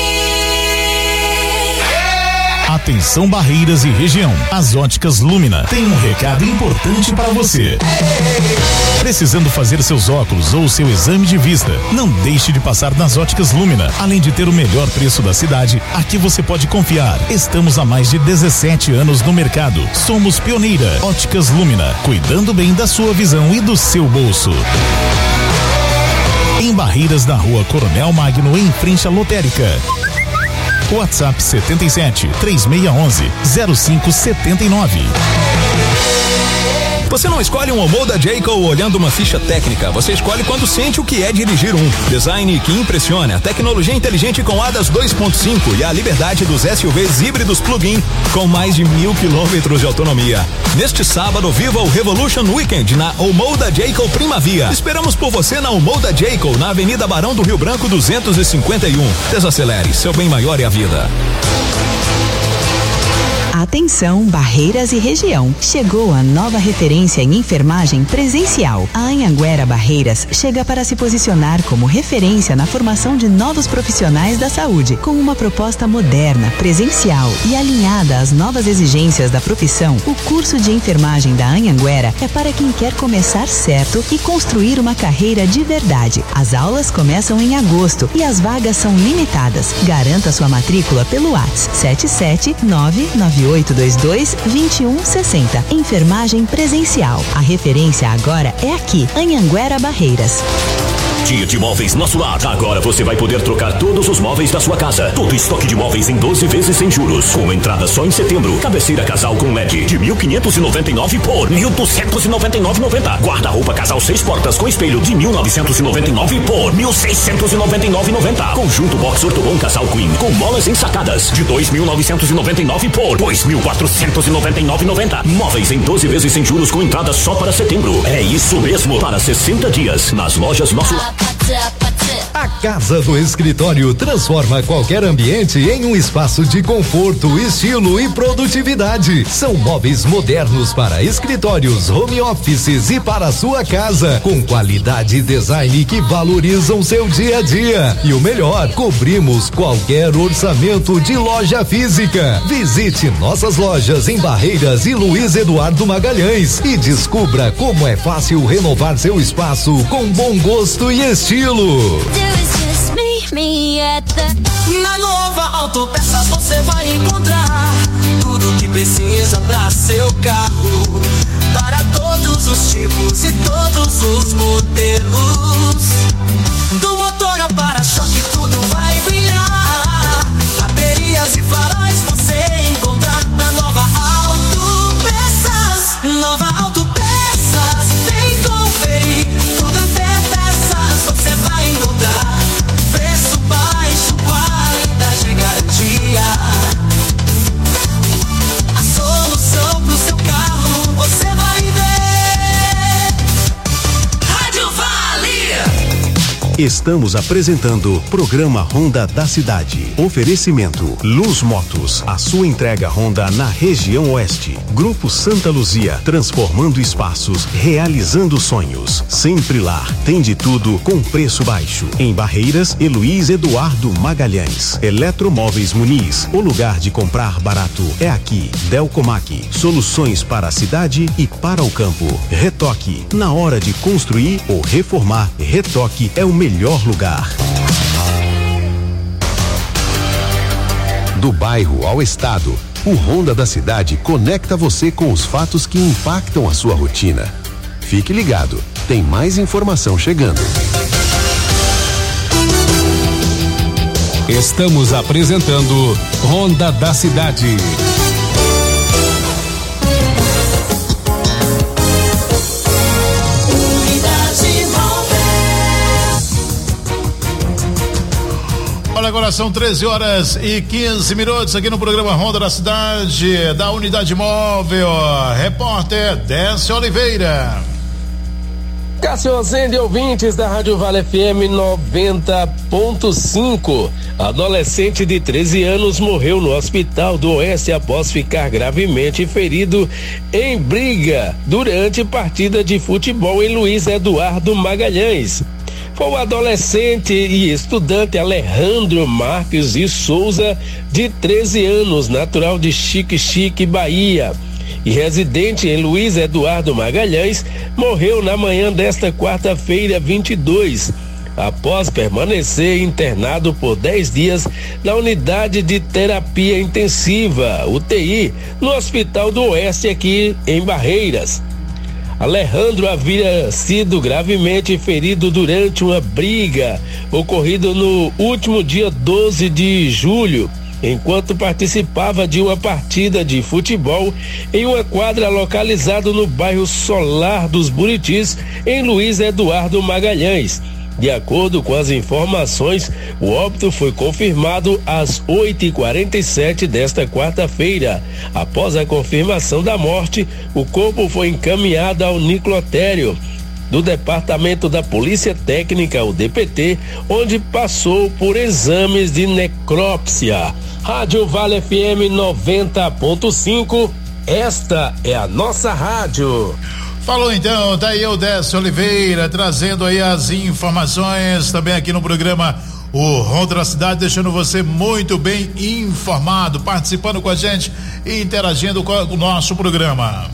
Atenção Barreiras e região. As Óticas Lumina tem um recado importante para você. Precisando fazer seus óculos ou seu exame de vista? Não deixe de passar nas Óticas Lumina. Além de ter o melhor preço da cidade, aqui você pode confiar. Estamos há mais de dezessete anos no mercado. Somos pioneira. Óticas Lumina, cuidando bem da sua visão e do seu bolso. Em Barreiras, na Rua Coronel Magno, em frente à lotérica. WhatsApp setenta e sete, três seis um um, zero cinco sete nove. Você não escolhe um Homo da Jayco olhando uma ficha técnica, você escolhe quando sente o que é dirigir um. Design que impressiona, tecnologia inteligente com A D A S dois ponto cinco e a liberdade dos S U Vs híbridos plug-in com mais de mil quilômetros de autonomia. Neste sábado, viva o Revolution Weekend na Homo da Jayco Primavia. Esperamos por você na Homo da Jayco, na Avenida Barão do Rio Branco duzentos e cinquenta e um. Desacelere, seu bem maior é a vida. Atenção, Barreiras e região. Chegou a nova referência em enfermagem presencial. A Anhanguera Barreiras chega para se posicionar como referência na formação de novos profissionais da saúde, com uma proposta moderna, presencial e alinhada às novas exigências da profissão. O curso de enfermagem da Anhanguera é para quem quer começar certo e construir uma carreira de verdade. As aulas começam em agosto e as vagas são limitadas. Garanta sua matrícula pelo WhatsApp sete sete nove nove nove oito dois dois, dois um seis zero. Enfermagem presencial. A referência agora é aqui, Anhanguera Barreiras. Dia de móveis na Sular. Agora você vai poder trocar todos os móveis da sua casa. Todo estoque de móveis em doze vezes sem juros. Com entrada só em setembro. Cabeceira casal com L E D de mil quinhentos e noventa e nove por mil duzentos e noventa e nove e noventa. Guarda-roupa casal seis portas com espelho de mil novecentos e noventa e nove por mil seiscentos e noventa e nove e noventa. Conjunto box Ortobon casal Queen com molas ensacadas de dois mil novecentos e noventa e nove por dois mil quatrocentos e noventa e nove e noventa. Móveis em doze vezes sem juros com entrada só para setembro. É isso mesmo, para sessenta dias nas lojas Nosso Lar. A Casa do Escritório transforma qualquer ambiente em um espaço de conforto, estilo e produtividade. São móveis modernos para escritórios, home offices e para a sua casa, com qualidade e design que valorizam seu dia a dia. E o melhor, cobrimos qualquer orçamento de loja física. Visite nossas lojas em Barreiras e Luiz Eduardo Magalhães e descubra como é fácil renovar seu espaço com bom gosto e estilo. Na Nova Autopeças você vai encontrar tudo que precisa pra seu carro, para todos os tipos e todos os modelos. Do motor ao para-choque tudo vai virar. Baterias e faróis você encontrar na Nova Autopeças. Nova Autopeças, vem conferir. Tudo até peças você vai encontrar. Preço baixo, qualidade e garantia. A solução pro seu carro você vai ver. Rádio Vale. Estamos apresentando Programa Honda da Cidade. Oferecimento Luz Motos, a sua entrega Honda na região oeste. Grupo Santa Luzia, transformando espaços, realizando sonhos. Sempre lá, tem de tudo com preço baixo. Em Barreiras e Luiz Eduardo Magalhães. Eletromóveis Muniz, o lugar de comprar barato é aqui. Delcomac, soluções para a cidade e para o campo. Retoque, na hora de construir ou reformar, Retoque é o melhor lugar. Do bairro ao estado, o Honda da Cidade conecta você com os fatos que impactam a sua rotina. Fique ligado, tem mais informação chegando. Estamos apresentando Honda da Cidade. Olha, agora são treze horas e quinze minutos aqui no programa Honda da Cidade, da Unidade Móvel. Repórter Décio Oliveira. Cássio Ozende, ouvintes da Rádio Vale F M noventa ponto cinco. Adolescente de treze anos morreu no Hospital do Oeste após ficar gravemente ferido em briga durante partida de futebol em Luiz Eduardo Magalhães. Foi o adolescente e estudante Alejandro Marques de Souza, de treze anos, natural de Xique-Xique, Bahia, e residente em Luiz Eduardo Magalhães, morreu na manhã desta quarta-feira, vinte e dois, após permanecer internado por dez dias na unidade de terapia intensiva, U T I, no Hospital do Oeste, aqui em Barreiras. Alejandro havia sido gravemente ferido durante uma briga ocorrida no último dia doze de julho, enquanto participava de uma partida de futebol em uma quadra localizada no bairro Solar dos Buritis, em Luiz Eduardo Magalhães. De acordo com as informações, o óbito foi confirmado às oito e quarenta e sete desta quarta-feira. Após a confirmação da morte, o corpo foi encaminhado ao necrotério do Departamento da Polícia Técnica, o D P T, onde passou por exames de necrópsia. Rádio Vale F M noventa ponto cinco, esta é a nossa rádio. Falou então, tá aí o Décio Oliveira trazendo aí as informações também aqui no programa O Honda da Cidade, deixando você muito bem informado, participando com a gente e interagindo com o nosso programa.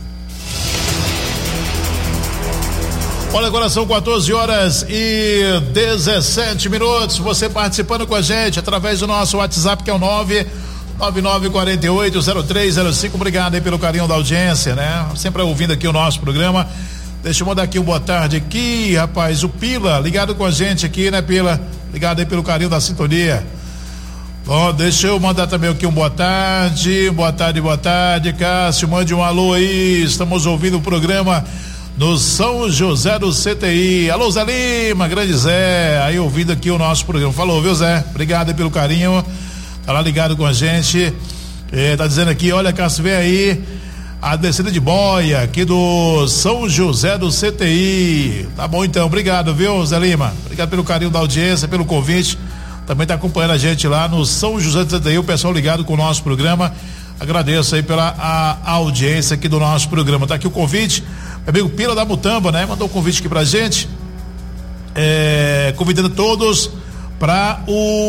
Olha, agora são quatorze horas e dezessete minutos, você participando com a gente através do nosso WhatsApp, que é o nove nove nove quatro oito zero três zero cinco. Obrigado aí pelo carinho da audiência, né? Sempre ouvindo aqui o nosso programa. Deixa eu mandar aqui um boa tarde aqui, rapaz. O Pila, ligado com a gente aqui, né, Pila? Obrigado aí pelo carinho da sintonia. Bom, deixa eu mandar também aqui um boa tarde. Boa tarde, boa tarde, Cássio. Mande um alô aí. Estamos ouvindo o programa no São José do C T I. Alô, Zé Lima, grande Zé. Aí ouvindo aqui o nosso programa. Falou, viu, Zé? Obrigado aí pelo carinho. Tá lá ligado com a gente. É, tá dizendo aqui, olha, Cássio, vem aí a descida de boia aqui do São José do C T I. Tá bom então, obrigado, viu, Zé Lima? Obrigado pelo carinho da audiência, pelo convite. Também tá acompanhando a gente lá no São José do C T I, o pessoal ligado com o nosso programa. Agradeço aí pela a, a audiência aqui do nosso programa. Tá aqui o convite, meu amigo Pila da Mutamba, né? Mandou um convite aqui pra gente, é, convidando todos para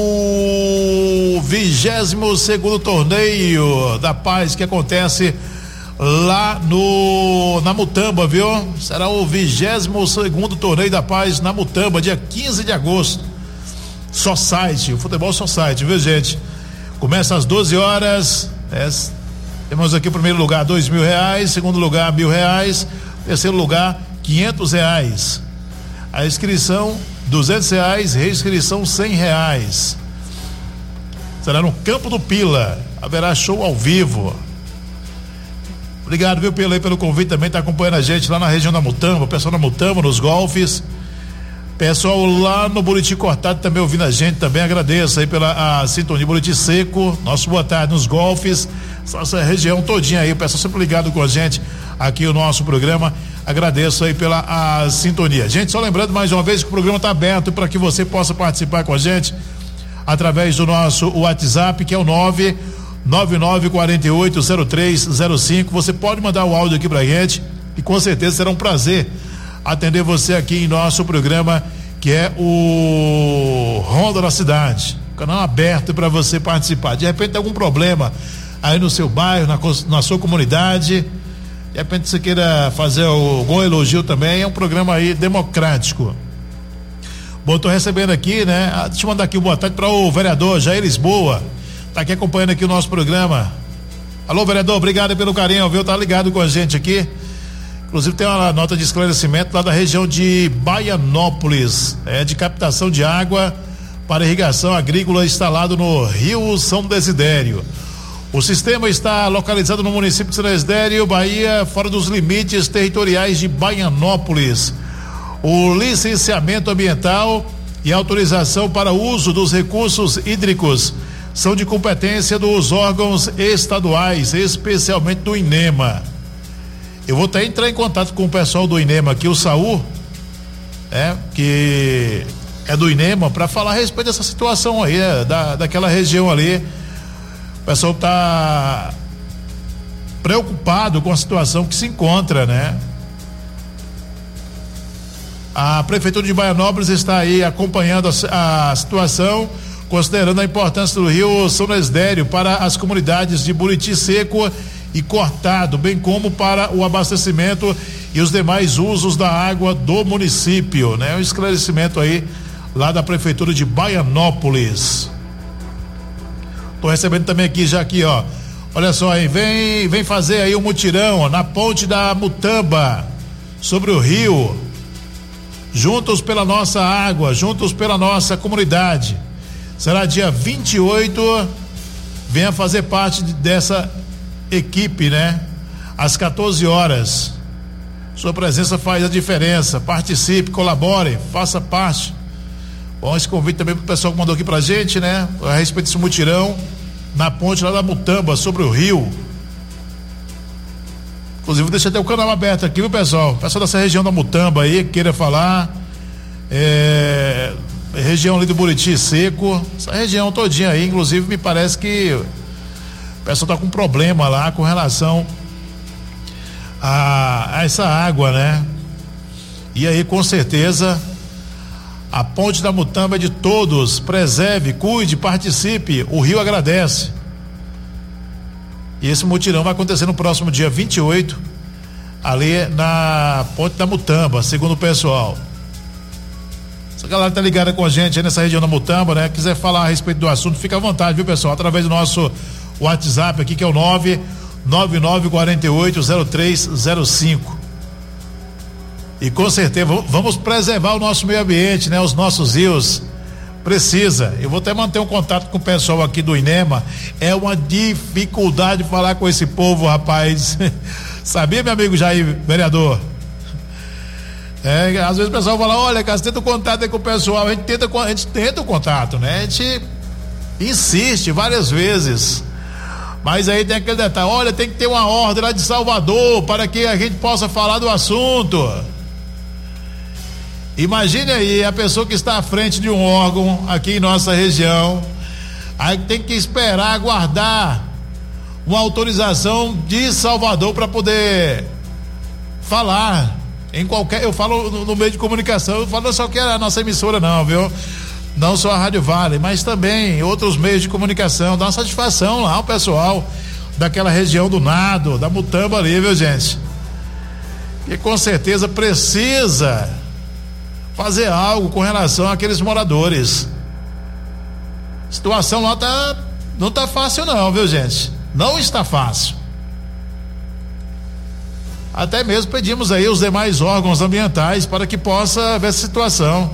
o vigésimo segundo torneio da paz que acontece lá no na Mutamba, viu? Será o vigésimo segundo torneio da paz na Mutamba, dia quinze de agosto. Society, o futebol Society, viu, gente? Começa às doze horas. É, temos aqui o primeiro lugar dois mil reais, segundo lugar mil reais, terceiro lugar quinhentos reais. A inscrição duzentos reais, reinscrição cem reais. Será no Campo do Pila. Haverá show ao vivo. Obrigado, viu, Pila, aí pelo convite. Também está acompanhando a gente lá na região da Mutamba, o pessoal da Mutamba, nos golfes. Pessoal lá no Buriti Cortado também ouvindo a gente, também agradeço aí pela a sintonia. Buriti Seco, nosso boa tarde nos golfes, nossa região todinha aí, o pessoal sempre ligado com a gente aqui o nosso programa. Agradeço aí pela a sintonia. Gente, só lembrando mais uma vez que o programa está aberto para que você possa participar com a gente através do nosso WhatsApp, que é o nove nove nove quatro oito zero três zero cinco. Você pode mandar o áudio aqui pra gente e com certeza será um prazer atender você aqui em nosso programa, que é o Ronda da Cidade, canal aberto para você participar. De repente tem algum problema aí no seu bairro, na, na sua comunidade, de repente você queira fazer algum elogio também, é um programa aí democrático. Bom, tô recebendo aqui, né? Ah, deixa eu mandar aqui uma boa tarde para o vereador Jair Lisboa, tá aqui acompanhando aqui o nosso programa. Alô, vereador, obrigado pelo carinho, viu? Tá ligado com a gente aqui. Inclusive tem uma nota de esclarecimento lá da região de Baianópolis, é, de captação de água para irrigação agrícola instalado no Rio São Desidério. O sistema está localizado no município de São Desidério, Bahia, fora dos limites territoriais de Baianópolis. O licenciamento ambiental e autorização para uso dos recursos hídricos são de competência dos órgãos estaduais, especialmente do INEMA. Eu vou até entrar em contato com o pessoal do INEMA aqui, o Saul, é, que é do INEMA, para falar a respeito dessa situação aí, é, da, daquela região ali. O pessoal está preocupado com a situação que se encontra, né? A Prefeitura de Baianópolis está aí acompanhando a, a situação, considerando a importância do Rio São Desidério para as comunidades de Buriti Seco e Cortado, bem como para o abastecimento e os demais usos da água do município, né? Um esclarecimento aí lá da Prefeitura de Baianópolis. Tô recebendo também aqui já aqui, ó. Olha só aí, vem, vem fazer aí um mutirão, ó, na ponte da Mutamba, sobre o rio, juntos pela nossa água, juntos pela nossa comunidade. Será dia vinte e oito, venha fazer parte dessa equipe, né? Às quatorze horas. Sua presença faz a diferença. Participe, colabore, faça parte. Bom, esse convite também pro pessoal que mandou aqui pra gente, né? A respeito desse mutirão na ponte lá da Mutamba, sobre o rio. Inclusive, deixa até o canal aberto aqui, viu, pessoal? Pessoal dessa região da Mutamba aí, que queira falar, é, região ali do Buriti Seco, essa região todinha aí, inclusive me parece que o pessoal tá com problema lá com relação a, a essa água, né? E aí, com certeza, a ponte da Mutamba é de todos. Preserve, cuide, participe. O rio agradece. E esse mutirão vai acontecer no próximo dia vinte e oito, ali na ponte da Mutamba, segundo o pessoal. Se a galera tá ligada com a gente aí nessa região da Mutamba, né? Quiser falar a respeito do assunto, fica à vontade, viu, pessoal? Através do nosso o WhatsApp aqui que é o nove nove nove quatro oito zero três zero cinco. E com certeza vamos preservar o nosso meio ambiente, né? Os nossos rios. Precisa. Eu vou até manter um contato com o pessoal aqui do INEMA. É uma dificuldade falar com esse povo, rapaz. Sabia, meu amigo Jair, vereador? É, às vezes o pessoal fala, olha, cara, você tenta o contato aí com o pessoal. A gente tenta, a gente tenta o contato, né? A gente insiste várias vezes. Mas aí tem aquele detalhe, olha, tem que ter uma ordem lá de Salvador para que a gente possa falar do assunto. Imagine aí a pessoa que está à frente de um órgão aqui em nossa região, aí tem que esperar, aguardar uma autorização de Salvador para poder falar em qualquer, eu falo no, no meio de comunicação, eu falo só que é a nossa emissora não, viu? Não só a Rádio Vale, mas também outros meios de comunicação, dá uma satisfação lá o pessoal daquela região do Nado, da Mutamba ali, viu, gente? Que com certeza precisa fazer algo com relação àqueles moradores. A situação lá tá, não tá fácil não, viu, gente? Não está fácil. Até mesmo pedimos aí os demais órgãos ambientais para que possa ver essa situação.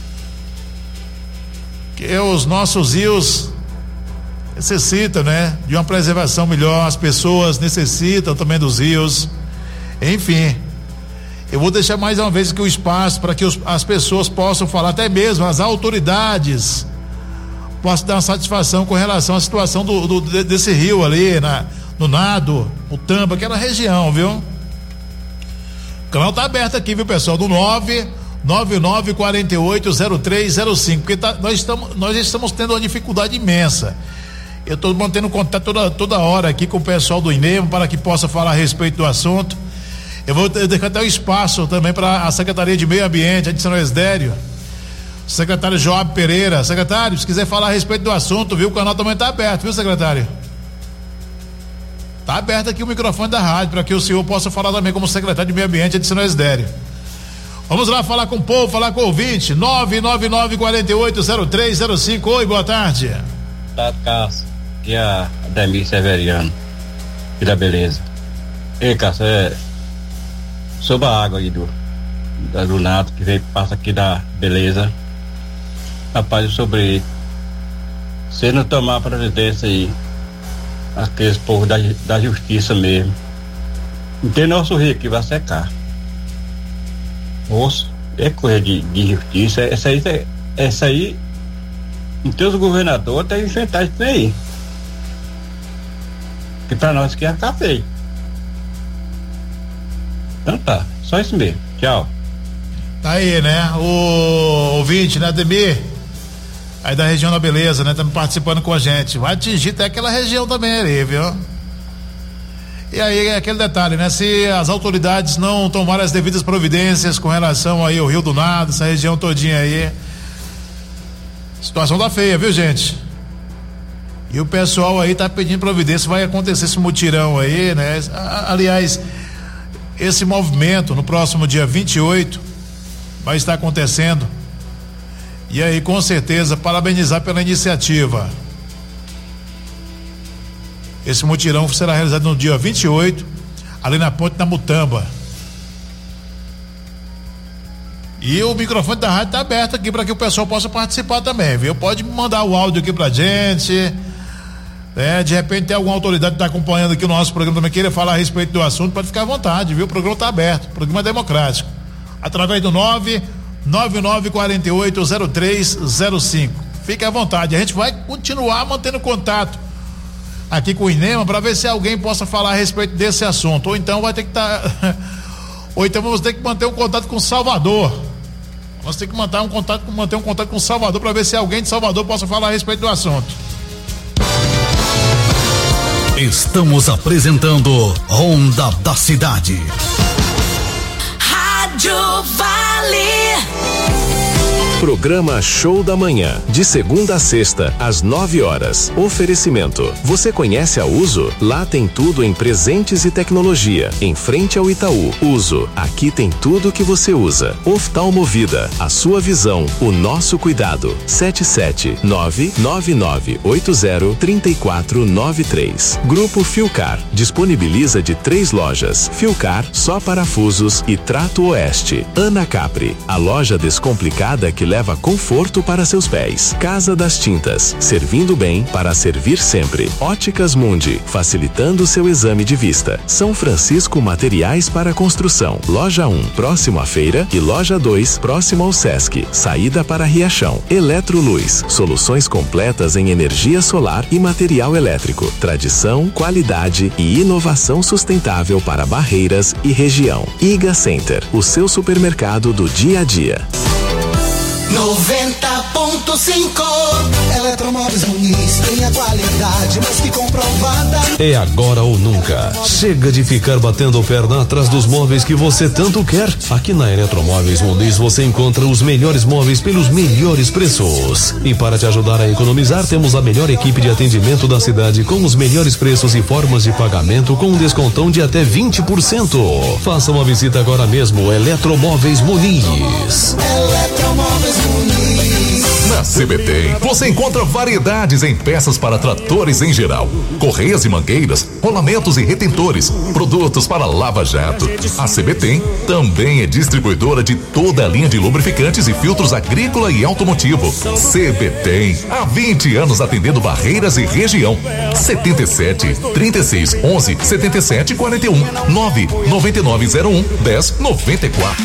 Que os nossos rios necessitam, né? De uma preservação melhor, as pessoas necessitam também dos rios. Enfim. Eu vou deixar mais uma vez aqui o espaço para que os, as pessoas possam falar, até mesmo as autoridades possam dar uma satisfação com relação à situação do, do desse rio ali, na, no Nado, o Tamba, aquela região, viu? O canal tá aberto aqui, viu, pessoal? Do nove nove nove quatro oito zero três zero cinco, porque tá, nós estamos nós estamos tendo uma dificuldade imensa. Eu estou mantendo contato toda, toda hora aqui com o pessoal do INEMA para que possa falar a respeito do assunto. Eu vou deixar até o espaço também para a Secretaria de Meio Ambiente, de São Esdério. Secretário Joab Pereira. Secretário, se quiser falar a respeito do assunto, viu? O canal também está aberto, viu, secretário? Está aberto aqui o microfone da rádio para que o senhor possa falar também como secretário de Meio Ambiente de São Esdério. Vamos lá falar com o povo, falar com o ouvinte. nove nove nove quatro oito zero três zero cinco. Oi, boa tarde. Boa tarde, Cássio. Aqui é a Ademir Severiano. Que da beleza. Ei, Cássio, é sobre a água aí do, da, do Nato, que vem, passa aqui da beleza. Rapaz, sobre se não tomar a presidência aí, aqueles povos da, da justiça mesmo, não tem nosso rio que vai secar. Moço, é coisa de, de justiça, essa aí, essa aí, não tem os governadores, tem que enfrentar isso aí. Que pra nós que ia ficar feio. Então tá, só isso mesmo. Tchau. Tá aí, né? O ouvinte, né, Ademir? Aí da região da beleza, né? Estamos participando com a gente. Vai atingir até aquela região também ali, viu? E aí é aquele detalhe, né? Se as autoridades não tomarem as devidas providências com relação aí ao Rio do Nado, essa região todinha aí, a situação tá feia, viu, gente? E o pessoal aí tá pedindo providência, vai acontecer esse mutirão aí, né? Aliás, esse movimento no próximo dia vinte e oito vai estar acontecendo. E aí, com certeza, parabenizar pela iniciativa. Esse mutirão será realizado no dia vinte e oito, ali na ponte da Mutamba. E o microfone da rádio está aberto aqui para que o pessoal possa participar também, viu? Pode mandar o áudio aqui pra gente. É, de repente tem alguma autoridade que está acompanhando aqui o nosso programa também, queira falar a respeito do assunto, pode ficar à vontade, viu? O programa está aberto, o programa é democrático. Através do nove nove nove quatro oito zero três zero cinco. Fique à vontade, a gente vai continuar mantendo contato aqui com o INEMA para ver se alguém possa falar a respeito desse assunto. Ou então vai ter que estar. Tá... Ou então vamos ter que manter um contato com Salvador. Vamos ter que manter um contato, manter um contato com Salvador para ver se alguém de Salvador possa falar a respeito do assunto. Estamos apresentando Ronda da Cidade. Rádio Vale. Programa Show da Manhã, de segunda a sexta, às nove horas. Oferecimento. Você conhece a Uso? Lá tem tudo em presentes e tecnologia. Em frente ao Itaú. Uso. Aqui tem tudo que você usa. Oftalmovida. A sua visão. O nosso cuidado. sete sete nove nove nove oito zero três quatro nove três. Grupo Filcar. Disponibiliza de três lojas. Filcar, só parafusos e Trato Oeste. Ana Capri. A loja descomplicada que leva conforto para seus pés. Casa das Tintas, servindo bem para servir sempre. Óticas Mundi, facilitando seu exame de vista. São Francisco Materiais para Construção. Loja um, próximo à feira, e Loja dois, próximo ao Sesc. Saída para Riachão. Eletroluz, soluções completas em energia solar e material elétrico. Tradição, qualidade e inovação sustentável para Barreiras e região. Iga Center, o seu supermercado do dia a dia. noventa ponto cinco Eletromóveis Muniz tem a qualidade mais que comprovada. É agora ou nunca. Chega de ficar batendo perna atrás dos móveis que você tanto quer. Aqui na Eletromóveis Muniz você encontra os melhores móveis pelos melhores preços. E para te ajudar a economizar, temos a melhor equipe de atendimento da cidade com os melhores preços e formas de pagamento com um descontão de até vinte por cento. Faça uma visita agora mesmo. Eletromóveis Muniz. Eletromóveis Muniz. Na C B T você encontra variedades em peças para tratores em geral, correias e mangueiras, rolamentos e retentores, produtos para lava-jato. A C B T também é distribuidora de toda a linha de lubrificantes e filtros agrícola e automotivo. C B T, há vinte anos atendendo Barreiras e região. setenta e sete, trinta e seis, onze, setenta e sete, quarenta e um, nove nove nove zero um, dez noventa e quatro.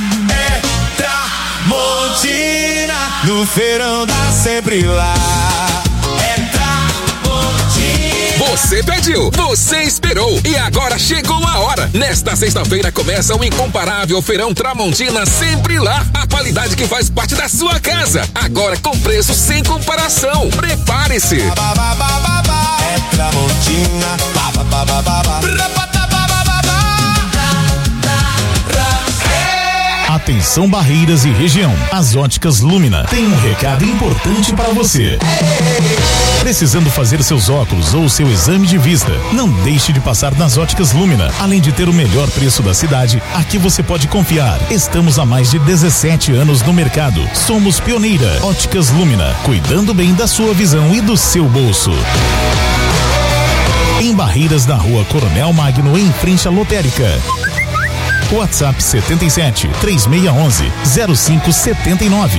Tramontina, no feirão dá sempre lá. É Tramontina. Você pediu, você esperou e agora chegou a hora. Nesta sexta-feira começa o incomparável Feirão Tramontina sempre lá. A qualidade que faz parte da sua casa. Agora com preço sem comparação. Prepare-se. É Tramontina. Atenção Barreiras e região. As Óticas Lumina tem um recado importante para você. Precisando fazer seus óculos ou seu exame de vista? Não deixe de passar nas Óticas Lumina. Além de ter o melhor preço da cidade, aqui você pode confiar. Estamos há mais de dezessete anos no mercado. Somos pioneira. Óticas Lumina, cuidando bem da sua visão e do seu bolso. Em Barreiras, na Rua Coronel Magno, em frente à lotérica. WhatsApp setenta e sete, três seis um um, zero cinco sete nove.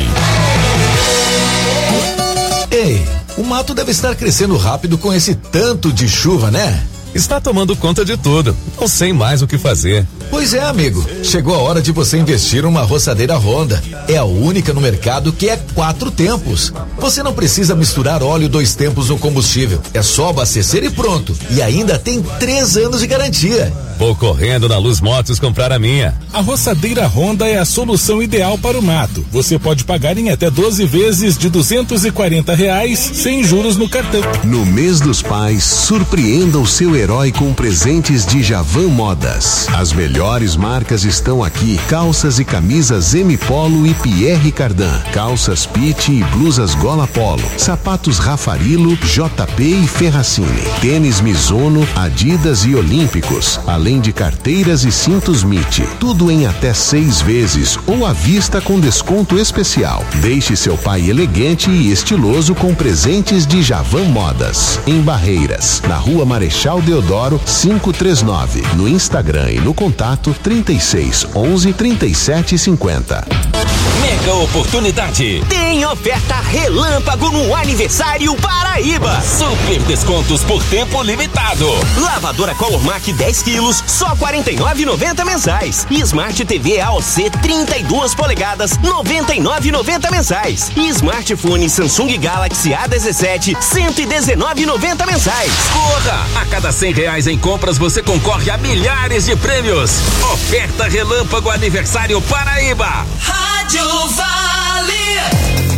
Ei, o mato deve estar crescendo rápido com esse tanto de chuva, né? Está tomando conta de tudo. Não sei mais o que fazer. Pois é, amigo. Chegou a hora de você investir numa roçadeira Honda. É a única no mercado que é quatro tempos. Você não precisa misturar óleo dois tempos no combustível. É só abastecer e pronto. E ainda tem três anos de garantia. Vou correndo na Luz Motos comprar a minha. A roçadeira Honda é a solução ideal para o mato. Você pode pagar em até doze vezes de duzentos e quarenta reais sem juros no cartão. No mês dos pais, surpreenda o seu herói com presentes de Javan Modas. As melhores marcas estão aqui: calças e camisas M Polo e Pierre Cardin, calças Pitt e blusas Gola Polo, sapatos Rafarilo, J P e Ferracini, tênis Mizuno, Adidas e Olímpicos, além de carteiras e cintos M I T. Tudo em até seis vezes ou à vista com desconto especial. Deixe seu pai elegante e estiloso com presentes de Javan Modas. Em Barreiras, na Rua Marechal Deodoro quinhentos e trinta e nove. No Instagram e no contato trinta e seis, onze, trinta e sete, cinquenta. Mega oportunidade. Tem oferta relâmpago no aniversário Paraíba. Super descontos por tempo limitado. Lavadora Colormac dez quilos, só quarenta e nove reais e noventa mensais. E Smart T V A O C trinta e duas polegadas, noventa e nove reais e noventa mensais. E smartphone Samsung Galaxy A dezessete, cento e dezenove reais e noventa mensais. Corra! A cada cem reais em compras você concorre a milhares de prêmios. Oferta relâmpago aniversário Paraíba. Rádio Vale.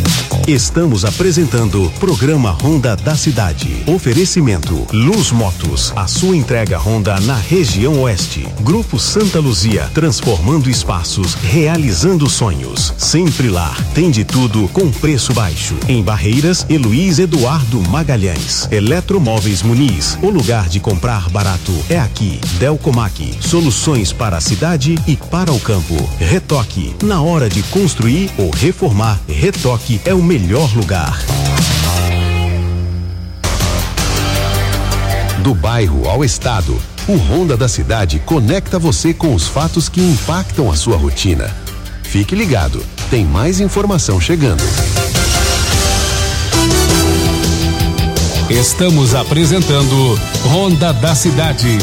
Estamos apresentando Programa Honda da Cidade. Oferecimento Luz Motos, a sua entrega Honda na região oeste. Grupo Santa Luzia, transformando espaços, realizando sonhos. Sempre lá, tem de tudo com preço baixo. Em Barreiras, Heloís Eduardo Magalhães. Eletromóveis Muniz, o lugar de comprar barato é aqui. Delcomac, soluções para a cidade e para o campo. Retoque, na hora de construir ou reformar, Retoque é o melhor lugar. Do bairro ao estado, o Honda da Cidade conecta você com os fatos que impactam a sua rotina. Fique ligado, tem mais informação chegando. Estamos apresentando Honda da Cidade.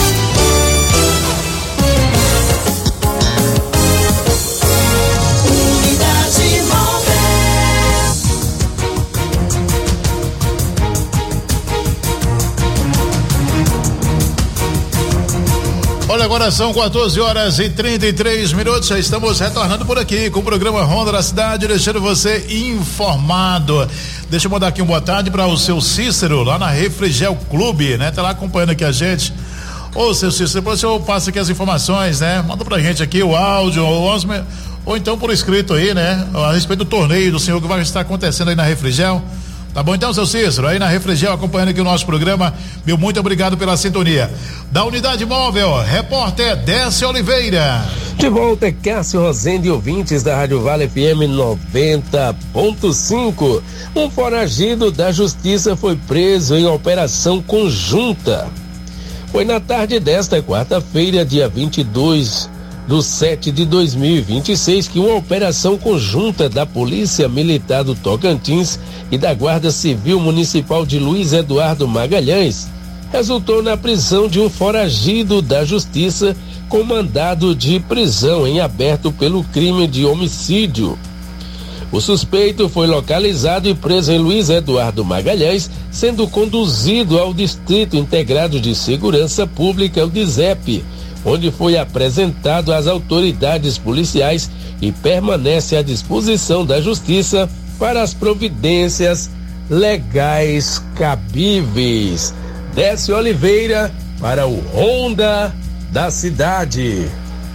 Olha, agora são quatorze horas e trinta e três minutos. Já estamos retornando por aqui com o programa Honda da Cidade, deixando você informado. Deixa eu mandar aqui uma boa tarde para o seu Cícero, lá na Refrigel Clube, né? Tá lá acompanhando aqui a gente. Ô, seu Cícero, depois o senhor passa aqui as informações, né? Manda pra gente aqui o áudio, ou, ou então por escrito aí, né? A respeito do torneio do senhor que vai estar acontecendo aí na Refrigel. Tá bom então, seu Cícero, aí na Refrigel, acompanhando aqui o nosso programa, meu muito obrigado pela sintonia. Da Unidade Móvel, repórter Décio Oliveira. De volta, Cássio Rosende, ouvintes da Rádio Vale F M noventa ponto cinco. Um foragido da Justiça foi preso em operação conjunta. Foi na tarde desta quarta-feira, dia vinte e dois do sete de dois mil e vinte e seis, que uma operação conjunta da Polícia Militar do Tocantins e da Guarda Civil Municipal de Luiz Eduardo Magalhães resultou na prisão de um foragido da Justiça com mandado de prisão em aberto pelo crime de homicídio. O suspeito foi localizado e preso em Luiz Eduardo Magalhães, sendo conduzido ao Distrito Integrado de Segurança Pública, o DISEP, onde foi apresentado às autoridades policiais e permanece à disposição da Justiça para as providências legais cabíveis. Décio Oliveira para o Honda da Cidade.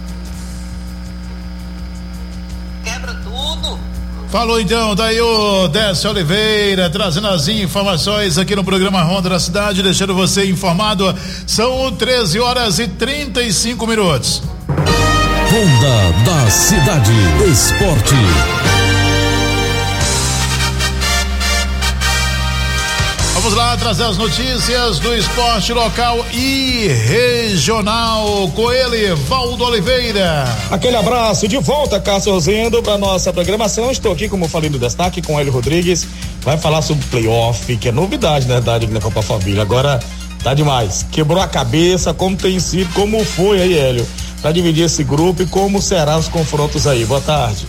Quebra tudo. Falou então, daí o Décio Oliveira trazendo as informações aqui no programa Honda da Cidade, deixando você informado. São treze horas e trinta e cinco minutos. Honda da Cidade Esporte. Vamos lá trazer as notícias do esporte local e regional com ele, Valdo Oliveira. Aquele abraço de volta, Cássio Rosendo, para nossa programação. Estou aqui, como eu falei no destaque, com Hélio Rodrigues. Vai falar sobre playoff, que é novidade, na verdade, na Copa Família. Agora tá demais. Quebrou a cabeça, como tem sido, como foi aí, Hélio, para dividir esse grupo e como serão os confrontos aí. Boa tarde.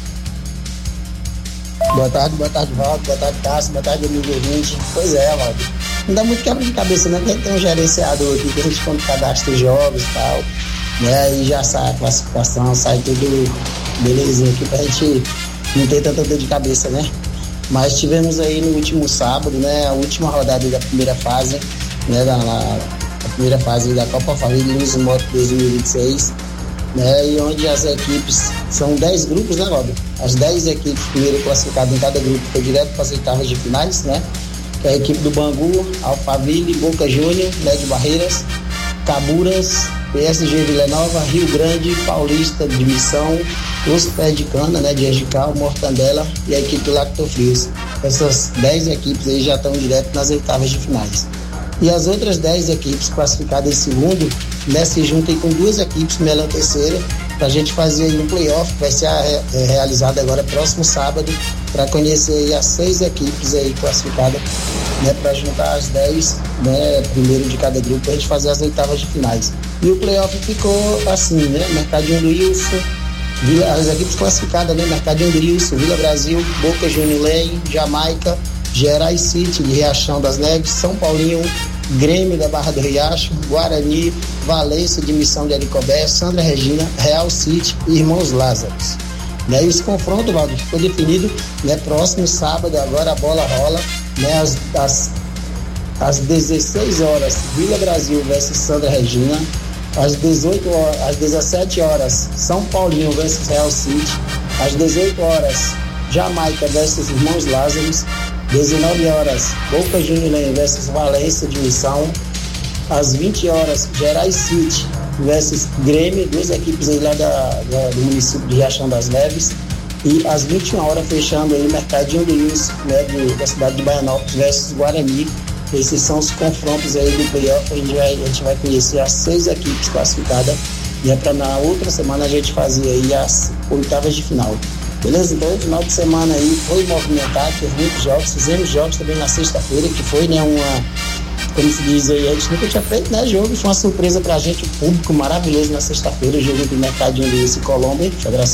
Boa tarde, boa tarde, Valdo, boa tarde, Cássio, boa tarde, amigo ouvinte. Pois é, Valdo. Não dá muito quebra de cabeça, né? Porque a gente tem um gerenciador aqui que a gente quando cadastra os jogos e tal, né? Aí já sai a classificação, sai tudo belezinho aqui pra gente não ter tanta dor de cabeça, né? Mas tivemos aí no último sábado, né? A última rodada da primeira fase, né? Da, na, a primeira fase da Copa Família Luz Moto dois mil e vinte e seis. Né, e onde as equipes, são dez grupos, né, Rob? As dez equipes primeiro classificadas em cada grupo foi direto para as oitavas de finais, né? Que é a equipe do Bangu, Alphaville, Boca Júnior, Led Barreiras, Caburas, P S G Vila Nova, Rio Grande, Paulista de Missão, Os Pés de Cana, né, de Angical, Mortandela e a equipe do Lactofrios. Essas dez equipes aí já estão direto nas oitavas de finais. E as outras dez equipes classificadas em segundo, né, se juntem com duas equipes melhor terceira, para a gente fazer aí um playoff que vai ser a, é, realizado agora próximo sábado, para conhecer aí as seis equipes aí classificadas, né, para juntar as dez, né, primeiro de cada grupo, para a gente fazer as oitavas de finais. E o playoff ficou assim, né, Mercadinho do Wilson, Vila, as equipes classificadas, né, Mercadinho do Wilson, Vila Brasil, Boca Júnior Lei, Jamaica, Gerais City de Riachão das Neves, São Paulinho, Grêmio da Barra do Riacho, Guarani, Valência de Missão de Aricobé, Sandra Regina, Real City e Irmãos Lázaros. Né? E esse confronto, Valdo, ficou definido, né? Próximo sábado, agora a bola rola, né? Às, às, às dezesseis horas, Vila Brasil versus Sandra Regina. Às dezoito horas, às dezessete horas, São Paulinho versus Real City. Às dezoito horas, Jamaica versus Irmãos Lázaros. dezenove horas, Boca Juniors versus Valência de Missão. Às vinte horas, Gerais City versus Grêmio, duas equipes aí lá da, da, do município de Riachão das Neves. E às vinte e uma horas, fechando aí Mercadinho do Luz, né, do, da cidade de Baianópolis versus Guarani. Esses são os confrontos aí do playoff. A gente vai, a gente vai conhecer as seis equipes classificadas. E é para na outra semana a gente fazer aí as oitavas de final. Beleza? Então, o final de semana aí foi movimentado, teve muitos jogos, fizemos jogos também na sexta-feira, que foi, né, uma, como se diz aí, a gente nunca tinha feito, né, jogo, foi uma surpresa pra gente, o público maravilhoso na sexta-feira, o jogo do Mercadinho do Luz e Colômbia, Federação